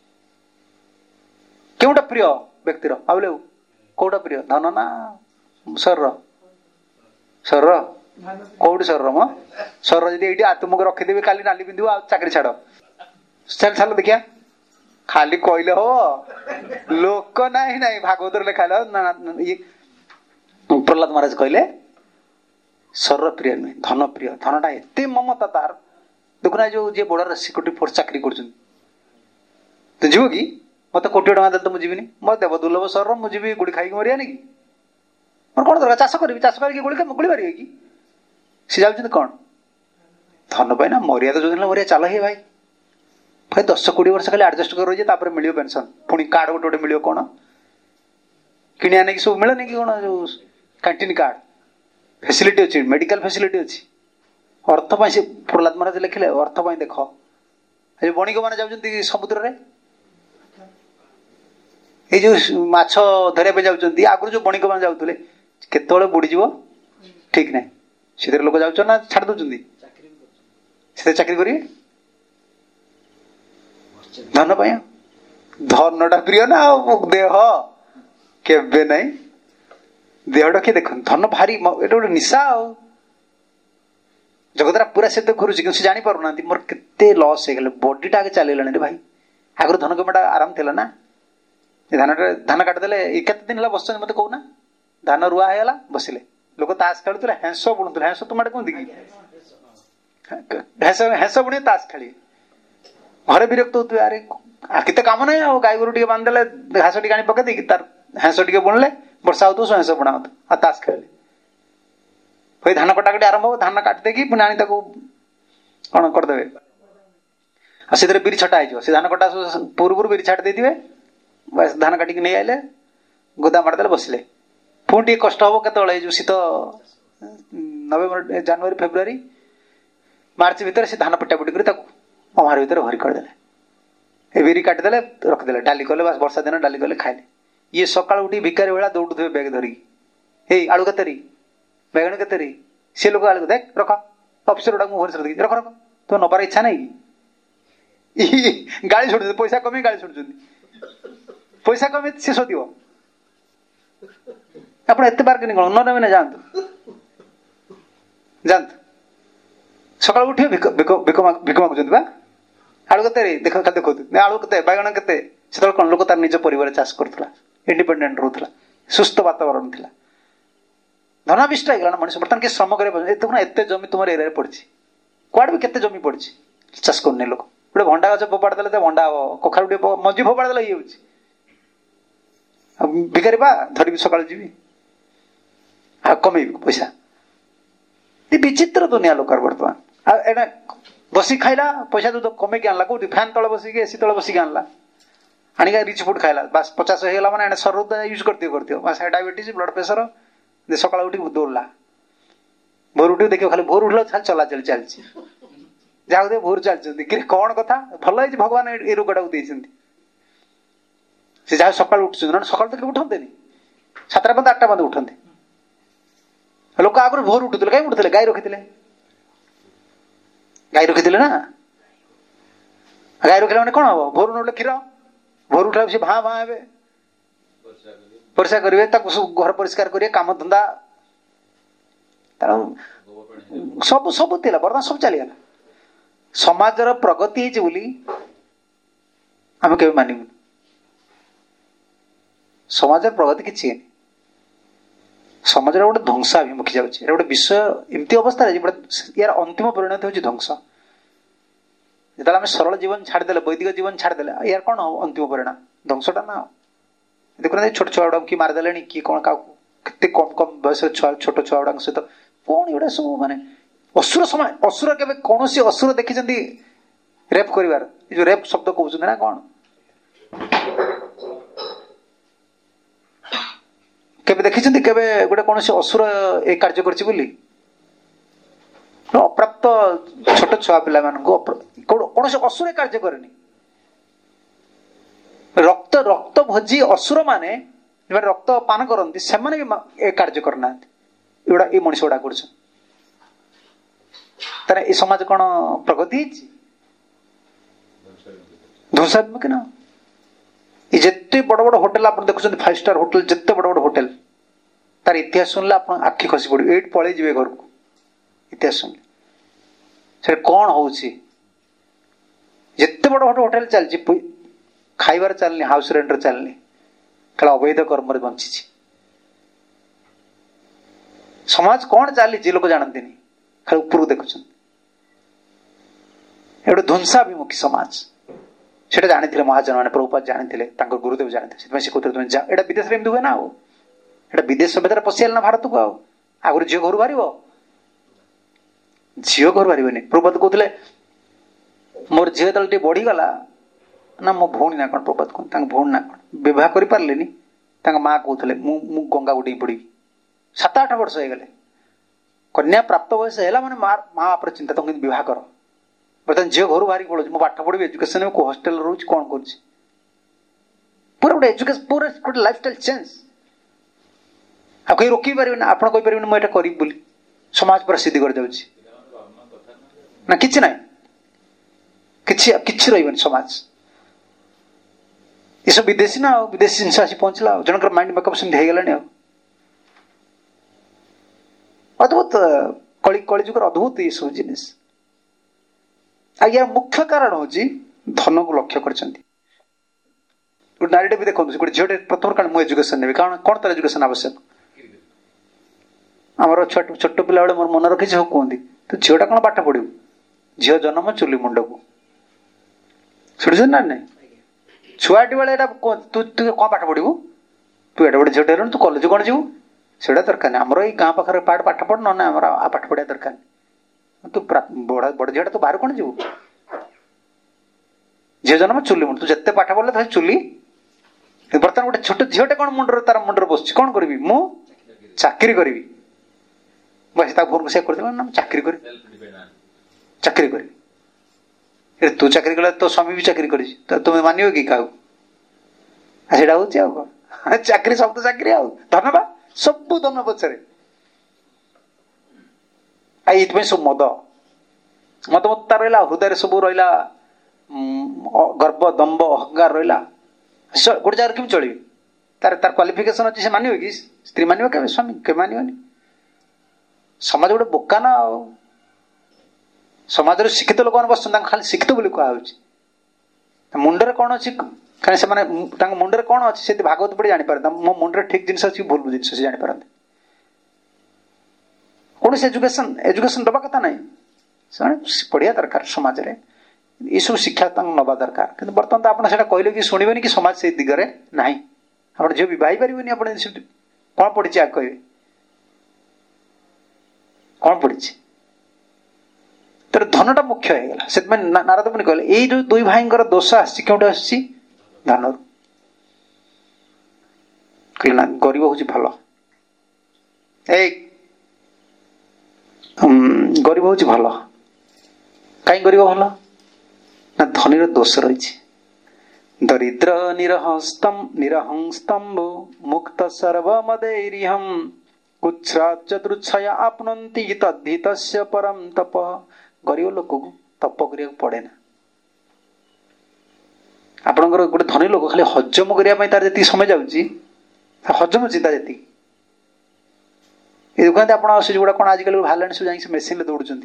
କେଉଁଟା ପ୍ରିୟ ବ୍ୟକ୍ତିର ଭାବିଲେ କୋଉଟା ପ୍ରିୟ ଧନ ନା ଶରୀର ଶରୀର କୋଉଠି ଶରୀର ମ ଶରୀର ଯଦି ଏଇଠି ତୁମକୁ ରଖିଦେବି କାଲି ନାଲି ପିନ୍ଧିବ ଆଉ ଚାକିରି ଛାଡ ଚାଲ ଚାଲ ଦେଖିଆ ଖାଲି କହିଲେ ହବ ଲୋକ ନାହିଁ ନାହିଁ ଭାଗବତରେ ଲେଖା ହେଲା ଇଏ ପ୍ରହ୍ଲାଦ ମହାରାଜ କହିଲେ ଶରୀର ପ୍ରିୟ ନୁହେଁ ଧନ ପ୍ରିୟ ଧନଟା ଏତେ ମମତା ତାର ଦେଖୁନା ଯୋଉ ଯିଏ ବଡ ସିକ୍ୟୁରିଟି ଫୋର୍ସ ଚାକିରି କରୁଛନ୍ତି ତୁ ଯିବୁ କି ମତେ କୋଟି ଟଙ୍କା ଦେଲେ ତ ମୁଁ ଯିବିନି ମୋ ଦେବ ଦୁର୍ଲଭ ଶରୀର ମୁଁ ଯିବି ଗୁଳି ଖାଇକି ମରିବାନି କି ମୋର କଣ ଦରକାର ଚାଷ କରିବି ଚାଷ କରିକି ଗୁଳି ଗୁଳି ପାରିବେ କି ସେ ଯାଉଛନ୍ତି କଣ ଧନ ପାଇଁ ନା ମରିବା ତ ଯୋଉଦିନ ମରିବା ଚାଲ ହିଁ ଭାଇ ଭାଇ ଦଶ କୋଡିଏ ବର୍ଷ ଖାଲି ଆଡଜଷ୍ଟ କରି ରହିଛି ତାପରେ ମିଳିବ ପେନସନ ପୁଣି କାର୍ଡ ଗୋଟେ ଗୋଟେ ମିଳିବ କଣ କିଣି ଆଣିକି ସବୁ ମିଳେନି କି କଣ ଯୋଉ କ୍ୟାଣ୍ଟିନ କାର୍ଡ ଫେସିଲିଟି ଅଛି ମେଡିକାଲ ଫେସିଲିଟି ଅଛି ଅର୍ଥ ପାଇଁ ସେ ପ୍ରହ୍ଲାଦ ମହାରାଜ ଲେଖିଲେ ଅର୍ଥ ପାଇଁ ଦେଖ ଏ ବଣିକ ମାନେ ଯାଉଛନ୍ତି ସମୁଦ୍ରରେ ଏଇ ଯୋଉ ମାଛ ଧରିବା ପାଇଁ ଯାଉଛନ୍ତି ଆଗରୁ ଯୋଉ ବଣିକ ମାନେ ଯାଉଥିଲେ କେତେବେଳେ ବୁଡିଯିବ ଠିକ ନାହିଁ ସେଥିରେ ଲୋକ ଯାଉଛନ୍ତି ନା ଛାଡି ଦଉଛନ୍ତି ସେଥିରେ ଚାକିରି କରିବେ ଧନ ପାଇଁ ଧନଟା ପ୍ରିୟ ନା ଆଉ ଦେହ କେବେ ନାହିଁ ଦେହଟା କିଏ ଦେଖନ୍ତୁ ଧନ ଭାରି ଏଟା ଗୋଟେ ନିଶା ଆଉ ଜଗତରା ପୁରା ସେ ତ ଘୁରୁଛି କିନ୍ତୁ ସେ ଜାଣିପାରୁନାହାନ୍ତି ମୋର କେତେ ଲସ୍ ହେଇଗଲା ବଡିଟା ଆଗେ ଚାଲିଲାଣି ରେ ଭାଇ ଆଗରୁ ଧନ କମାଟା ଆରାମ ଥିଲା ନା ଧାନଟା ଧାନ କାଟିଦେଲେ କେତେ ଦିନ ହେଲା ବସିଛନ୍ତି ମତେ କହୁନା ଧାନ ରୁଆ ହେଇଗଲା ବସିଲେ ଲୋକ ତାସ ଖେଳୁଥିଲେ ହେଁସ ବୁଣୁଥିଲେ ହେଁସ ତୁମ ଆଡେ କୁହନ୍ତି କି ହେଁସ ହେଁସ ବୁଣି ତାସ ଖେଳି ଘରେ ବିରକ୍ତ ହଉଥିବେ ଆରେ କେତେ କାମ ନାହିଁ ଆଉ ଗାଈ ଗୋରୁ ଟିକେ ବାନ୍ଧିଦେଲେ ଘାସ ଟିକେ ଆଣି ପକେଇ ଦେଇକି ତାର ହେଁସ ଟିକେ ବୁଣିଲେ ବର୍ଷା ହଉଥିବ ହେଁସ ବୁଣା ହଉଥିବ ଆଉ ତାସ ଖେଳିଲେ ଭାଇ ଧାନ କଟାକଟି ଆରମ୍ଭ ହବ ଧାନ କାଟି ଦେଇକି ପୁଣି ଆଣି ତାକୁ କଣ କରିଦେବେ ଆଉ ସେଥିରେ ବିରି ଛଟା ହେଇଯିବ ସେ ଧାନ କଟା ପୂର୍ବରୁ ବିରି ଛାଟି ଦେଇଥିବେ ଧାନ କାଟିକି ନେଇ ଆଇଲେ ଗୋଦା ମାରିଦେଲେ ବସିଲେ ପୁଣି ଟିକେ କଷ୍ଟ ହବ କେତେବେଳେ ଯୋଉ ଶୀତ ନଭେମ୍ବର ଜାନୁଆରୀ ଫେବୃଆରୀ ମାର୍ଚ୍ଚ ଭିତରେ ସେ ଧାନ ପିଟା ପିଟି କରି ତାକୁ ଅମାର ଭିତରେ ଭରି କରିଦେଲେ ଏ ବିରି କାଟିଦେଲେ ରଖିଦେଲେ ଡାଲି କଲେ ବାସ୍ ବର୍ଷା ଦିନ ଡାଲି କଲେ ଖାଇଲେ ଇଏ ସକାଳୁ ଉଠି ଭିକାରୀ ଭଳିଆ ଦୌଡୁଥିବେ ବ୍ୟାଗ ଧରିକି ଏଇ ଆଳୁ କେତେରି ବାଇଗଣ କେତେରି ସେ ଲୋକ ଆଳୁ ଦେଖ ରଖ ଅଫିସର ଗୁଡାକୁ ଭୁବନେଶ୍ୱର ଦେଖି ରଖ ରଖ ତୁ ନବାର ଇଚ୍ଛା ନାହିଁ କି ଗାଳି ଛୁଟୁଛନ୍ତି ପଇସା କମେଇ ଗାଳି ଛୁଟୁଛନ୍ତି ପଇସା କମେଇ ସେ ଶୋଧିବ ଆପଣ ଏତେ ବାର୍ଗେନିଂ କଣ ନ ନେବେ ନା ଯାଆନ୍ତୁ ଯାଆନ୍ତୁ ସକାଳୁ ଉଠିବେ ଭିକ ଭିକ ଭିକ ମାଗୁଛନ୍ତି ବା ଆଳୁ କେତେ ଦେଖ ଦେଖନ୍ତୁ ଆଳୁ କେତେ ବାଇଗଣ କେତେ ସେତେବେଳେ କଣ ଲୋକ ତାର ନିଜ ପରିବାର ଚାଷ କରୁଥିଲା ଇଣ୍ଡିପେଣ୍ଡେଣ୍ଟ ରହୁଥିଲା ସୁସ୍ଥ ବାତାବରଣ ଥିଲା ଧନାବିଷ୍ଟ ହେଇଗଲା ନା ମଣିଷ ବର୍ତ୍ତମାନ କିଏ ଶ୍ରମ କରିବା ଦେଖୁନା ଏତେ ଜମି ତୁମର ଏରିଆରେ ପଡିଛି କୁଆଡେ ବି କେତେ ଜମି ପଡିଛି ଚାଷ କରୁନି ଲୋକ ଗୋଟେ ଭଣ୍ଡା ଗଛ ଫୋପାଡ଼ି ଦେଲେ ଭଣ୍ଡା ହବ କଖାରୁ ଟିକେ ମଞ୍ଜି ଫୋପାଡ଼ି ଦେଲେ ଇଏ ହଉଛି ଆଉ ଭିକାରୀ ବା ଧରିବି ସକାଳୁ ଯିବି ଆଉ କମେଇବି ପଇସା ଏ ବିଚିତ୍ର ଦୁନିଆ ଲୋକ ବର୍ତ୍ତମାନ ଆଉ ଏଇଟା ବସିକି ଖାଇଲା ପଇସା ତ କମେଇକି ଆଣିଲା କୋଉଠି ଫ୍ୟାନ୍ ତଳେ ବସିକି ଏସି ତଳେ ବସିକି ଆଣିଲା ଆଣିକି ରିଚ୍ ଫୁଡ୍ ଖାଇଲା ବାସ୍ ପଚାଶ ହେଇଗଲା ମାନେ ଏଣେ ସର ୟୁଜ୍ କରିଦିଅ କରିଦିଅ ବାସ୍ ଡାଇବେଟିସ୍ ବ୍ଲଡ ପ୍ରେସର ସକାଳୁ ଉଠିକି ଦୌଡ଼ିଲା ଭୋର ଉଠିକି ଦେଖିବ ଖାଲି ଭୋର ଉଠିଲା ଖାଲି ଚଲାଚଲି ଚାଲିଛି ଯାହା ଦେ ଭୋର ଚାଲିଛନ୍ତି କି କଣ କଥା ଭଲ ହେଇଛି ଭଗବାନ ଏ ରୋଗଟାକୁ ଦେଇଛନ୍ତି ସେ ଯାହା ସକାଳୁ ଉଠୁଛନ୍ତି ନହେଲେ ସକାଳୁ ତ ଉଠନ୍ତେନି ସାତଟା ପର୍ଯ୍ୟନ୍ତ ଆଠଟା ପର୍ଯ୍ୟନ୍ତ ଉଠନ୍ତି ଲୋକ ଆଗରୁ ଭୋର ଉଠୁଥିଲେ କାହିଁ ଉଠୁଥିଲେ ଗାଈ ରଖିଥିଲେ ଗାଈ ରଖିଥିଲେ ନା ଗାଈ ରଖିଲେ ମାନେ କଣ ହବ ଭୋର ନଉଲେ କ୍ଷୀର ଭୋର ଉଠିଲା ସେ ଭାଁ ଭାଁ ହେବେ ପରିଷ୍କାର କରିବେ ତାକୁ ସବୁ ଘର ପରିଷ୍କାର କରିବେ କାମ ଧନ୍ଦା ସବୁ ସବୁ ଥିଲା ବର୍ତ୍ତମାନ ସବୁ ଚାଲିଗଲା ସମାଜର ପ୍ରଗତି ହେଇଛି ବୋଲି ଆମେ କେବେ ମାନିବୁନି समाज प्रगति किसी समाज गोटे ध्वंसाभिमुखी जाऊँगी गोटे विषय एमती अवस्था यार अंतिम परिणति हूँ ध्वंस जो आम सरल जीवन छाड़दे वैदिक जीवन छाड़दे यार कौन हम अंतिम परिणाम ध्वंसटा ना देखुना छोट छुआ गुड़ा किए मारिदे कि कौन क्या कम कम बयस छुआ छोट छुआ गुड़ा सहित कौन एगुड़ा सब माने असुर समय असुर के कौन असुर देखी रेप कर जो रेप शब्द कहते ना कौन केबे देखी केबे गोटे कौन असुर ए कार्य कर अप्राप्त छोट छुआ पिला कौन असुर ए कार्य करनी रक्त रक्त भोजी असुर माने रक्त पान करती से ए कार्य करना एगुड़ा ये मनीष गुड़ा कर समाज कौन प्रगति ध्वंसात्मक ना ये जिते बड़ बड़ होटेल आप देखुं फाइव स्टार होटेल जिते बड़ बड़ होटेल तार इतिहास शुणिले आप आखि खसी पड़े ये पलि जी घर को इतिहास शुणिले से कौन हो जिते बड़ बड़ होटेल चलती खाइबार चलनी हाउस रेंट चलनी खाली अवैध कर्म बंची समाज कौन चली लोक जानते खाली उपरକୁ देखुं एवं ध्वंसाभिमुखी समाज से जानी महाजन मैंने प्रभुपाद जानी गुरुदेव जानते से कहते तुम जा एटा विदेश में हुए ना एटा विदेश सभ्यतार पशिगला ना भारत को आगुरी झील घर बाहर झील घर बाहर प्रभुपाद कहते मोर झील जेत बढ़ीगला ना मो भौणी ना कौन प्रभुपाद कहते भौणी ना कौन विवाह कर पारे माँ कहते मु गंगा को पड़ी सात आठ वर्ष हो गले कन्या प्राप्त बयस है माने माँ बापर चिंता तुम बहुत कर बर्तमान झील घर बाहर पड़ो मो पाठ पढ़ी एजुकेशन को हॉस्टेल रोज कौन कर पूरा गोटे एजुकेशन पूरा गोटे लाइफस्टाइल चेंज आ कहीं रोक पारे ना आप कहीपर मुझे करी बोली समाज पूरा सिद्धि कर जाऊँगी ना कि ना कि रही समाज ये सब विदेशी ना विदेशी जिन आसी पहुंचला जनकर माइंड मेकअप सेमती हो गलानी अद्भुत कली कलिजुगर अद्भुत ये सब जिनिस यार मुख्य कारण हूँ धन को लक्ष्य कर नारी भी देखो गोटे झील प्रथम कारण मुझे एजुकेशन नेबी कारण कौन तार एजुकेशन आवश्यक आमर छोट छोट पिला बेले मोर मन रखी सब कहती तो झीलटा कौन पाठ पढ़ू झील जन्म चुली मुंड को शुणुच ना ना छुआटी बेले तू तू कौन पाठ पढ़ू तू एडे बड़े झील तू कॉलेज कौन जीवु से दरकार आमर ये गाँ पाखे पाठ पाठ पढ़ ना आम आ पाठ पढ़ा दरकार तू बड़ बड़ झील तू बाहर कौन जीवु झील जन्म चुली मुंड तू जिते पाठ पढ़ले चुली बर्तमान गोटे छोट झीलटे कौन मुंडर तार मुंडर बस कौन करी मु चाकरी करी बस फोन से कर चाकरी कर चाकरी कर तू चाकरी कला तो स्वामी भी चाकरी कर तुम्हें मानियो कि क्या हूँ चाकरी सब तो चाकरी आ धन बा सब धन पचर ये सब मद मद मत्ता रहा हृदय सब रहा गर्व दम्भ अहंकार रहा गोटे जगह केमी चल तार तार क्वालिफिकेशन अच्छी से मानियो कि स्त्री मानियो के स्वामी के मानियोनी समाज गोटे बोका ना समाज शिक्षित लोक मैंने बस खाली शिक्षित बोली कह मुंडे कौन अच्छी कहीं से मुंडे कौन अच्छी से भागवत पढ़ी जापर मो मुंडे ठीक जिन अच्छी भूल जिन से जापर कौन से एजुकेशन एजुकेशन दबा कथा ना पढ़िया दरकार समाज में ये सब शिक्षा नवा दरकार कि बर्तमान तो आप कहले कि शुणवे कि समाज से दिगरे ना आप झील बहुत पारे कौन पढ़ी आग कहे कौन पढ़ी तर धनटा मुख्य होगा से नारद मुनि कहले ये जो दुई भाई दोष आसी क्यों आसी धन कहले ना गरीब हूँ भल ए गरीब हूँ भल कहीं गरीब भल ना धनीर दोष रही दरिद्र निरहस्तम निरहंस्तंभ मुक्त सर्वमदैर्यम कुच्छ्राचतुच्छया आपनंती तद्धितस्य परम तप गरीब लोक को तप करिया पड़े ना आपणकर गोटे धनी लोक खाली हजम करने तार जी समय जाऊँगी हजम चिंता जी ये देखते आप गुड़ा कौन आजिकल बाहर सब जाए मेसीन दौड़ुंट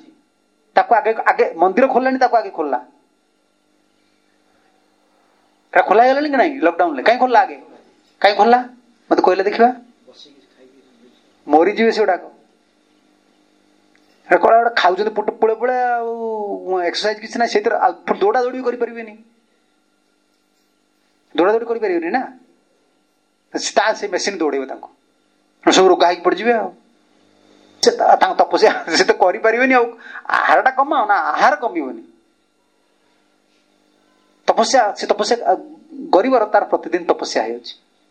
आगे आगे मंदिर खोलला आगे खोलला खोला गलानी कि नहीं लॉकडाउन कहीं खोलला आगे कहीं खोलला मत कहले देखा मरीजी से गुड़ाक कड़ा गोटे खाऊ पुले पुले एक्सरसाइज किसी ना से दौड़ा दौड़ी भी करें दौड़ा दौड़ी करें ना से मेसीन दौड़े सब रोग है पड़े तपस्या से तो करें आहार टा कमाओ ना आहार कमी तपस्या से तपस्या गरीबर तार प्रतिदिन तपस्या हो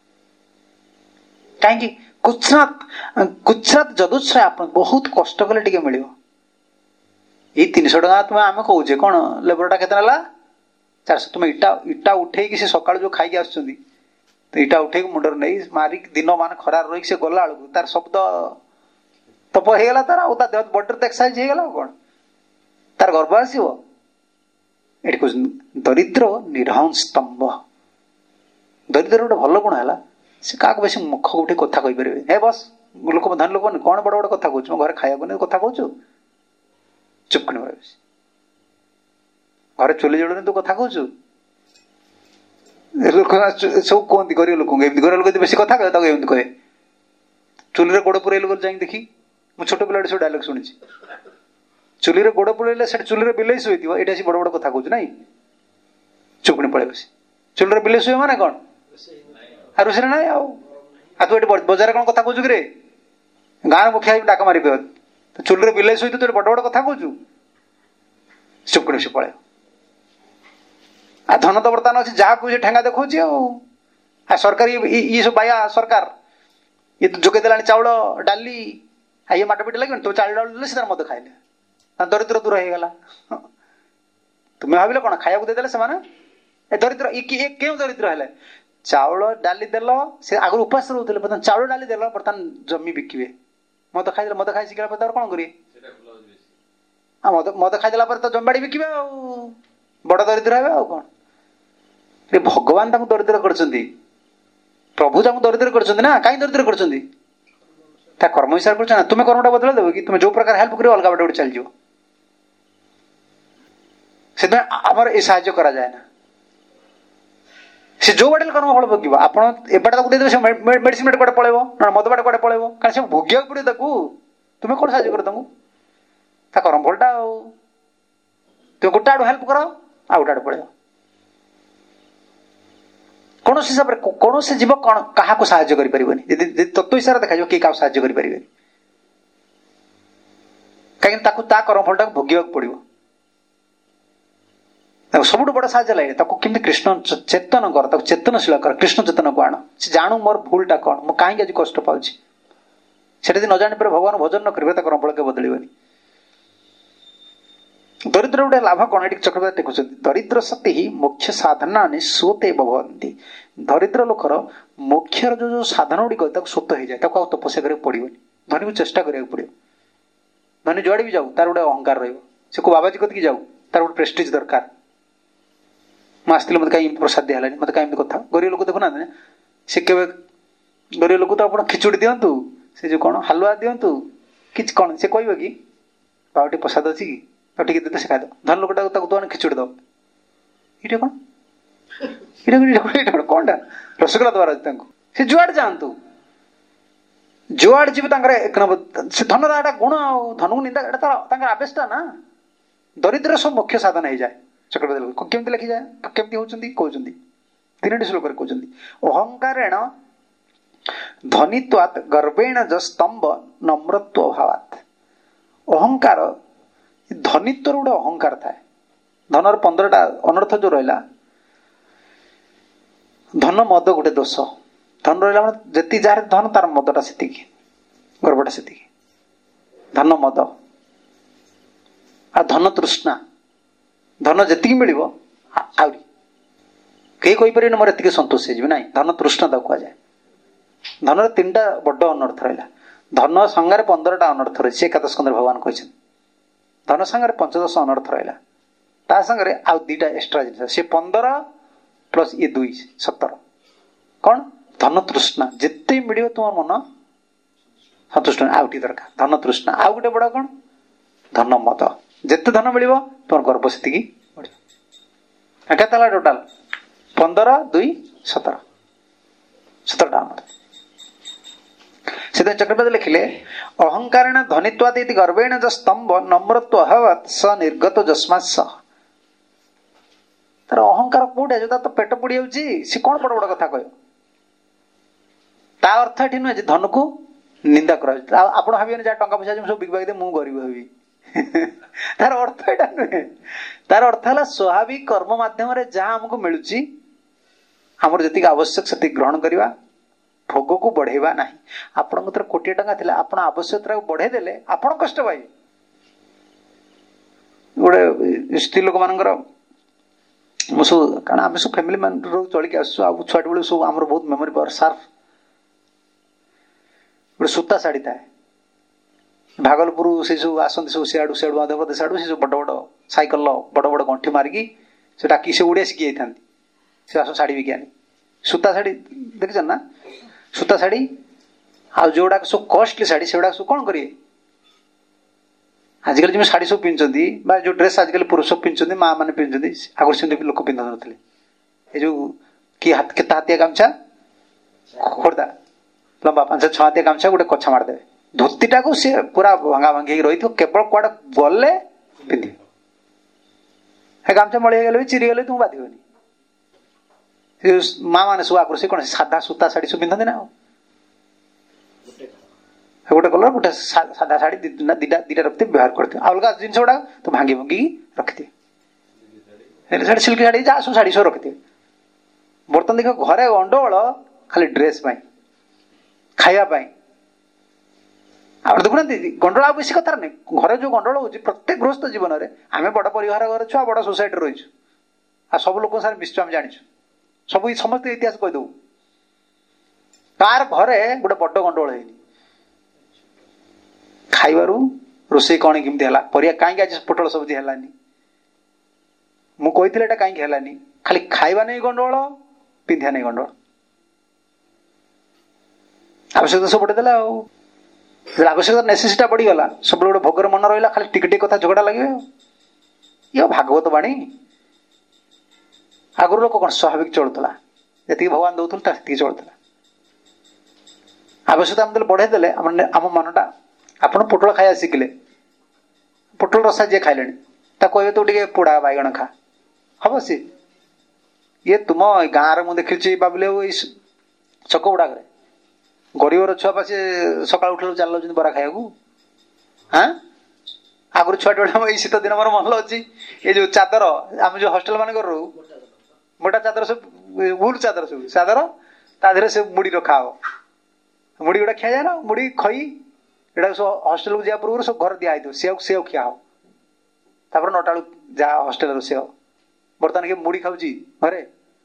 कहीं गुजरात गुजरात जदुश्रय आप बहुत कष्ट कले टे मिल तीन सौ टाँग तुम्हें आम कहे कौन लेबरटा के चार सौ तुम इटा इटा उठे से सका जो खाई आस इटा उठे मुंडर नहीं मारिक दिन मान खरार रही से गला बेलू तार शब्द तप होगा तार आ बॉडी तो एक्सरसाइज होगा कौन तार गर्भ आसो ये दरिद्र निरहं स्तंभ दरिद्र गोटे भल गुण है से क्या बेस मुख गोटे कथा कही पारे हे बस लोक धनी लोक कौन बड़ बड़ कथा कहूँ घर खाया नहीं कथा कहूँ चुप कर घर चुली जड़े तू कथा कहूँ लोक सब कहते गरीब लोक गरीब लोक बेस कथा कहे एमती कहे चुली गोड़ पुरे लोग जाए देखी मुझे छोट पिला सब डायलॉग शुणी चुली गोड़ पुरेले से चुली बिले शुई ये बड़ बड़ कथा कहूँ ना चुपणी पड़े बस चुली बिले शुए माने कौन आ रोषे ना आ तू ये बजार कौन कथा कहूँ कि गाँव मुखिया डाक मारि तो चुली बिले शुई तू बड़ बड़ कथा कहूँ चुपणी से पड़े आ धन तो बर्तमान अच्छे जहाँ कहे ठेंगा देखा सरकार ये सब बाया सरकार ये तो जोगे देला चाउल डाली आ ये माट पिट लगे तुम चाउल डाल से मद खाइले दरिद्र दूर हो गला तुम्हें भाविल कौन खाया देदेले से दरिद्र ये क्यों दरिद्र है चाउल डाली देल से आगुरी उपास रोते बर्तमान चाउल डाली देल बर्तमान जमी बिकिबे मद खाई मद खाई शिखला पर कौन करिए मद मद खाईदेला तो जमीबाड़ी बिकिबे बड़ दरिद्र हे कौन भगवान दरिद्र कर प्रभु दरिद्र कर ना कहीं दरिद्र कर कर्म हिसाब कर तुम्हें कर्मटा बदल देव कि तुम जो प्रकार हेल्प कर अलग बाटे चल जाओ से आमर ये साहाय्य करा जाए ना से जो बाटे कर्म फल भोग आप एबाटे मेडिसिन बाटे कड़े पड़े ना मद बाटे कड़े पड़े कारण से भोगिया पड़े तुम्हें कौन साहाय्य कर कर्म फलटा तुम गोटे आड़ हेल्प कर आ गोटे आड़ पड़े कौन हिसाब से कौन से जीव कौन क्या साहाय्य करें तत्व हिसाब से देखा किए क्या साहाय्य करें कहीं कर्मफलटा भोगवा पड़ो सब बड़ साहय लगे कमी कृष्ण चेतन कर चेतनशील कर कृष्ण चेतन को आण से जानू मोर भूलटा कौन मुझे कहीं आज कष्ट पाऊँ से न जानी पारे भगवान भजन न करेंगे कर्मफल के बदलनी दरिद्र गोटे लाभ कौन ये चक्रवर्ती देखुं दरिद्र सती ही मोक्ष साधना स्वते भवंती दरिद्र लोकर मोक्षर जो जो साधन गुड़िक स्वत हो जाए तपस्या करा पड़ोनी धनी को चेष्टा करा पड़ो धनी जुआड़े भी जाऊ तार गोटे अहंकार रो बाबाजी कति जाऊ तार गोटे प्रेस्टिज दरकार मुझे मत कहीं प्रसाद दिया मत कहीं कथा गरीब लोग देखुना से के गरीब लोग तो आप खिचुड़ी दिंतु से जो कौन हालुआ दिंतु कि कौन से कह कि बाबा प्रसाद अच्छी कि टे देते से खाद धन लोकटा तो खिचुड़ी दो ये कौन कौन रसगोला द्वारा से जुआड़ जातु जुआड़ जी एक नंबर से धन एटा गुण धन को निंदा आवेशटा ना दरिद्र सब मुख्य साधन हो जाए चक्रवर्ती केमती लिखी जाए केमती होती कहते तीन श्लोक कहते अहंकारेण धनित्वात् गर्वेण ज स्तंभ नम्रत्व अभावात् अहंकार धनित्व गोटे अहंकार थाए धनर पंद्रटा अनर्थ जो रहा धन मद गोटे दोष धन रहा मैंने जी जार धन तार मदटा से गर्भटा से धन मद आ धन तृष्णा धन जी मिल आहरी कई कहीपर मोर एति सतोष हो ना धन तृष्णा कह जाए धन तीन टा बड़ अनर्थ रहा धन संगार पंद्रटा अनर्थ रही एकादश स्कंदर भगवान कहते धन संगार पंचदश अनर्थ रहा ता संगे आउ दीटा एक्सट्रा जिन से पंदर प्लस ये दुई सतर कौन धन तृष्णा जिते मिल तुम मन सतुष्ट आउटी दरकार धन तृष्णा आउ गोटे बड़ कौन धन मद जिते धन मिल तुम गर्भ से बढ़ टोटाल पंदर दुई सतर सतरटा से चक्रवर्ती लिखिले अहंकारेण धनित्वादी गर्वेण ज स्तंभ नम्रत्व अहवत स निर्गत जस्मात् स तार अहंकार कोठे जो तो पेट पड़ी जाउची सी कौन बड़ बड़ कथा कह ता अर्थ एठी नुहे धन को निंदा कर आपण भाविबेन जा टंका पैसा सब बिक बाक दे मु गरीब हेबी तार अर्थ एटा नुहे तार अर्थ है स्वाभाविक कर्म माध्यम जहाँ हमको मिलूची हमर जति आवश्यक से ग्रहण करवा भोग को बढ़ेवा नहीं आपण कोटी टंका थिला आपण आवश्यकता को बढ़े देले आपण कष्ट पाइबे गोटे स्त्री लोक मानकर मु सब कारण आम सब फैमिली मान चलिक आसु आ छुआ बेलू सब आम बहुत मेमोरी पावर सार्फ गोटे सूता शाढ़ी थाए भागलपुर से सब आसती सब सियाड़ू सियाड़ू मध्यप्रदेश आड़ू से सब बड़ बड़ साइकल बड़ बड़ गंठी मारिकी से डाकी से ओडिया शिखी जाती से आस शाढ़ी बिकी आनी सूता शाढ़ी देख ना सूता शाढ़ी आ जोड़ा सब कॉस्टली शाढ़ी से सब कौन करिए आजिकल जो शाढ़ी सब पिंधुंती जो ड्रेस आजिकल पुरुष सब पिंधुंती माँ मैंने पिंधुंती आगुरी से लोक पिंध नथिले ये जो कि हाथ केता हाथिया गामछा खोर्दा लंबा पांच छह हाथिया गामछा गोटे कछा मारदेवे धोतीटा को सी पूरा भंगा भांगी रही केवल कुआडे गले पिंधि गामछा मड़ी गले चिरी गले तुम बाधिबनी माँ मैंने सब आगुरी से कौन साधा सूता शाढ़ी सब पिंधती ना गोटे कलर गोटे सादा शाढ़ी दीटा दीटा रखते व्यवहार करते अलग जिन गुड़ा तो भांगी भांगी रखिथे सिल्क शाढ़ी जहाँ सब शाढ़ी सब रखिथे बर्तमान देख घरे गंडगोल खाली ड्रेस खावाई आप देखुना गंडोल आ बेसी कथार नहीं घरे जो गंडोल हो प्रत्येक गृहस्थ जीवन में आम बड़ परिवार घर छुआ बड़ सोसाइटी रही आ सब लोग सारे मिशु आम जाचु सब समस्त इतिहास कहीदू तार घरे गोटे बड़ गंडोल है खाइबारू रोषे कौन केमती है परिया कहीं आज पोटल सब्जी है मुझे कहीं है खाली खाइबा नहीं गंडोल पिंधा नहीं गंडोल आवश्यकता सब बढ़ेदेला आवश्यकता नेसेसिटी बढ़ीगला सब गोटे भोगर मन रहा खाली टिके टिके कथा झगड़ा लगे ये भागवत बाणी आगुरी लोक कौन स्वाभाविक चलुला जी भगवान दौला से चलुला आवश्यकता आम बढ़ेदेले आम मनटा आप पोटल खाया शिखिले पोटल रसा जी खाइले कहे तू टे पोड़ा बैगण खा हम सी ये तुम गाँव में देखी बाबुले छक गुड़ाक गरीबर छुआ पास सका उठे चल बरा खाया हाँ आगुरी छुआ बेड़े शीत दिन मोर मन अच्छी ये जो चादर आम जो हस्टेल मान रू मोटा चादर सब वुल चादर सब चादर ताधे से मुड़ी रखा हो मुड़ी गुड़ा खिया जाए ना मुड़ी खई एटा सब हस्टेल को जा पूर्व सब घर दिखाई से से खिया हो तापर नौटा जा हस्टेल से बर्तमान के मुड़ी खाऊँ घरे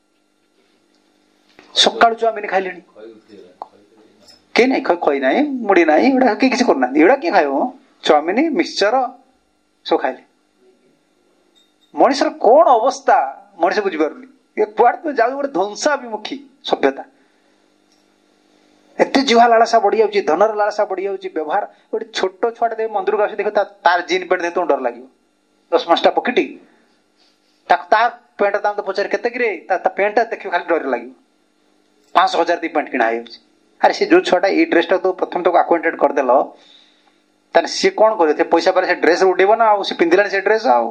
सका चाउमिन खाइले कहीं नहीं खई ना मुड़ी ना एटा किए किसी करना एटा किए खाइब चाउमिन मिक्सचर सब खाइले मनीषर कौन अवस्था मनीष बुझीपारूनी ये कुआड़े जाऊ गोटे ध्वंसाभिमुखी सभ्यता एत जुहा लालसा बढ़ी जाऊँगी धनर लालसा बढ़ी जाऊँगी व्यवहार गोटे छोट छुआटे मंदिर को आस देख तार जीन पेंट देख तुम डर लगे दस पांचटा पकेट तार पेंट दाम तो पचारे केते पेंट देखिए खाली डर लगे पांच हजार दी पेंट किଣା अरे सी जो छुआटा ये ड्रेसटा तो प्रथम तक आक्वेंटेड करदेल ताने सी कौन करे पैसा पर से ड्रेस उड़ेब ना आ पिंधिला से ड्रेस आ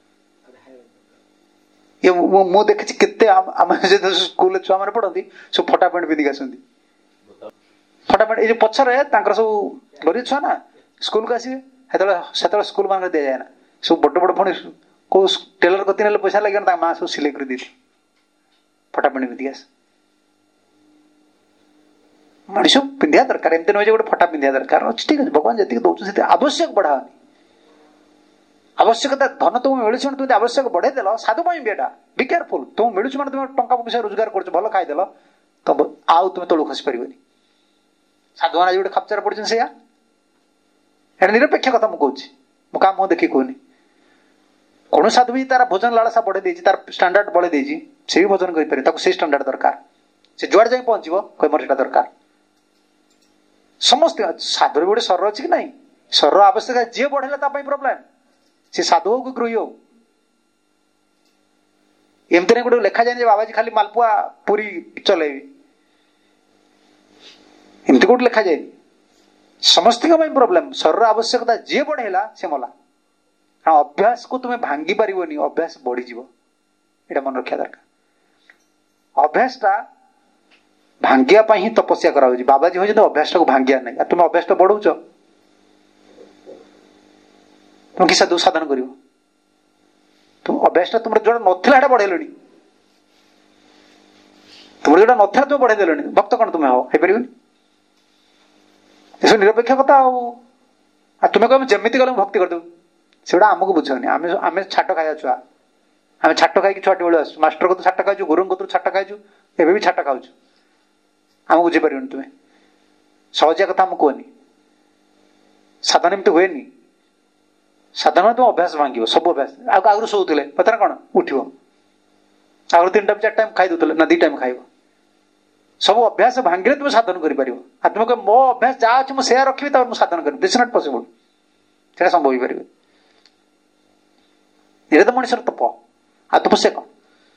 ये मु देखी केते आम स्कूल छुआ मैंने पढ़ती सब फटा पेंट पिंधिक आसती फटा पेंट ये पछरे सब गरीब छुआ ना स्कूल को आसवे से स्कूल मान दि जाए ना सब बड़ बड़ पुणी कौ टेलर कति ना पैसा लगे ना माँ सब सिलाई कर दी फटा पेंट पिंधिक आस मनीष पिंधा दरकार एमती नुहे गोटे फटा पिंधा दरकार ठीक है भगवान जी दौर आवश्यक बढ़ानी आवश्यकता धन तुम मिलूँ तुम आवश्यक बढ़े देल साधु बेटा बी केयरफुल तुम मिलूँ मैंने तुम टंका पैसा रोजगार कर भल खाईदेल तब आउ तुम तलू खसी पार साधु मैंने गोटे खापचार पड़े से निरपेक्ष कथा मुझे मुझे मुँह देखी कहनी कौन साधु भी तार भोजन लालसा बढ़े देती तार स्टैंडर्ड बढ़े देती से भी भोजन कर स्टैंडर्ड दरकार से जुआड़ जाए पहुंचो कह मोर से दरकार समस्त साधु भी गोटे शरीर अच्छी कि ना शरीर आवश्यकता जी बढ़ेगा प्रोब्लेम से साधु हो कि गृही हो एमती नहीं गोटे लेखा जाए बाबाजी खाली मालपुआ पूरी चलेबी एमती गोटे लेखा जाए समस्त प्रोब्लेम शरीर आवश्यकता जी बढ़ेला से मला हाँ अभ्यास को तुम्हें भांगी पारिबनी अभ्यास बढ़ीज ये मन रखा दरकार अभ्यास टा भांगिया ही तपस्या करा बाबाजी हो तो अभ्यास को भांगिया नहीं तुम अभ्यास तो बढ़ाऊच तुम कि साधु साधन कर तुम अभ्यास तुम जो ना बढ़ेल तुम जो ना तुम बढ़ेदेल भक्त कौन तुम्हें हो पार निरपेक्ष कथा तुम्हें कह जमी गले भक्ति करदेव से आमको बुझनी आम आम छाट खाया छुआ आम छाट खाई छुआटी बेलू आस मास्टर को छाट खाऊ गुरु को छाट खाऊ एवं भी छाट खाऊ आम बुझीपार तुम्हें सहजिया कथा आम कहनी साधन एमती हुए साधन तुम अभ्यास भांग सब अभ्यास आगु शोले बता कौन उठ आगु तीन टाइम चार टाइम खाई दूसरे ना दी टाइम खाइब सब अभ्यास भांगे तुम साधन कर तुम कह मो अभ्यास जहाँ अच्छे मुझे रखी मुझे साधन कर दिस नॉट पॉसिबल से संभव हो पार ये तो मनुष्य तप आ तपस्या कौन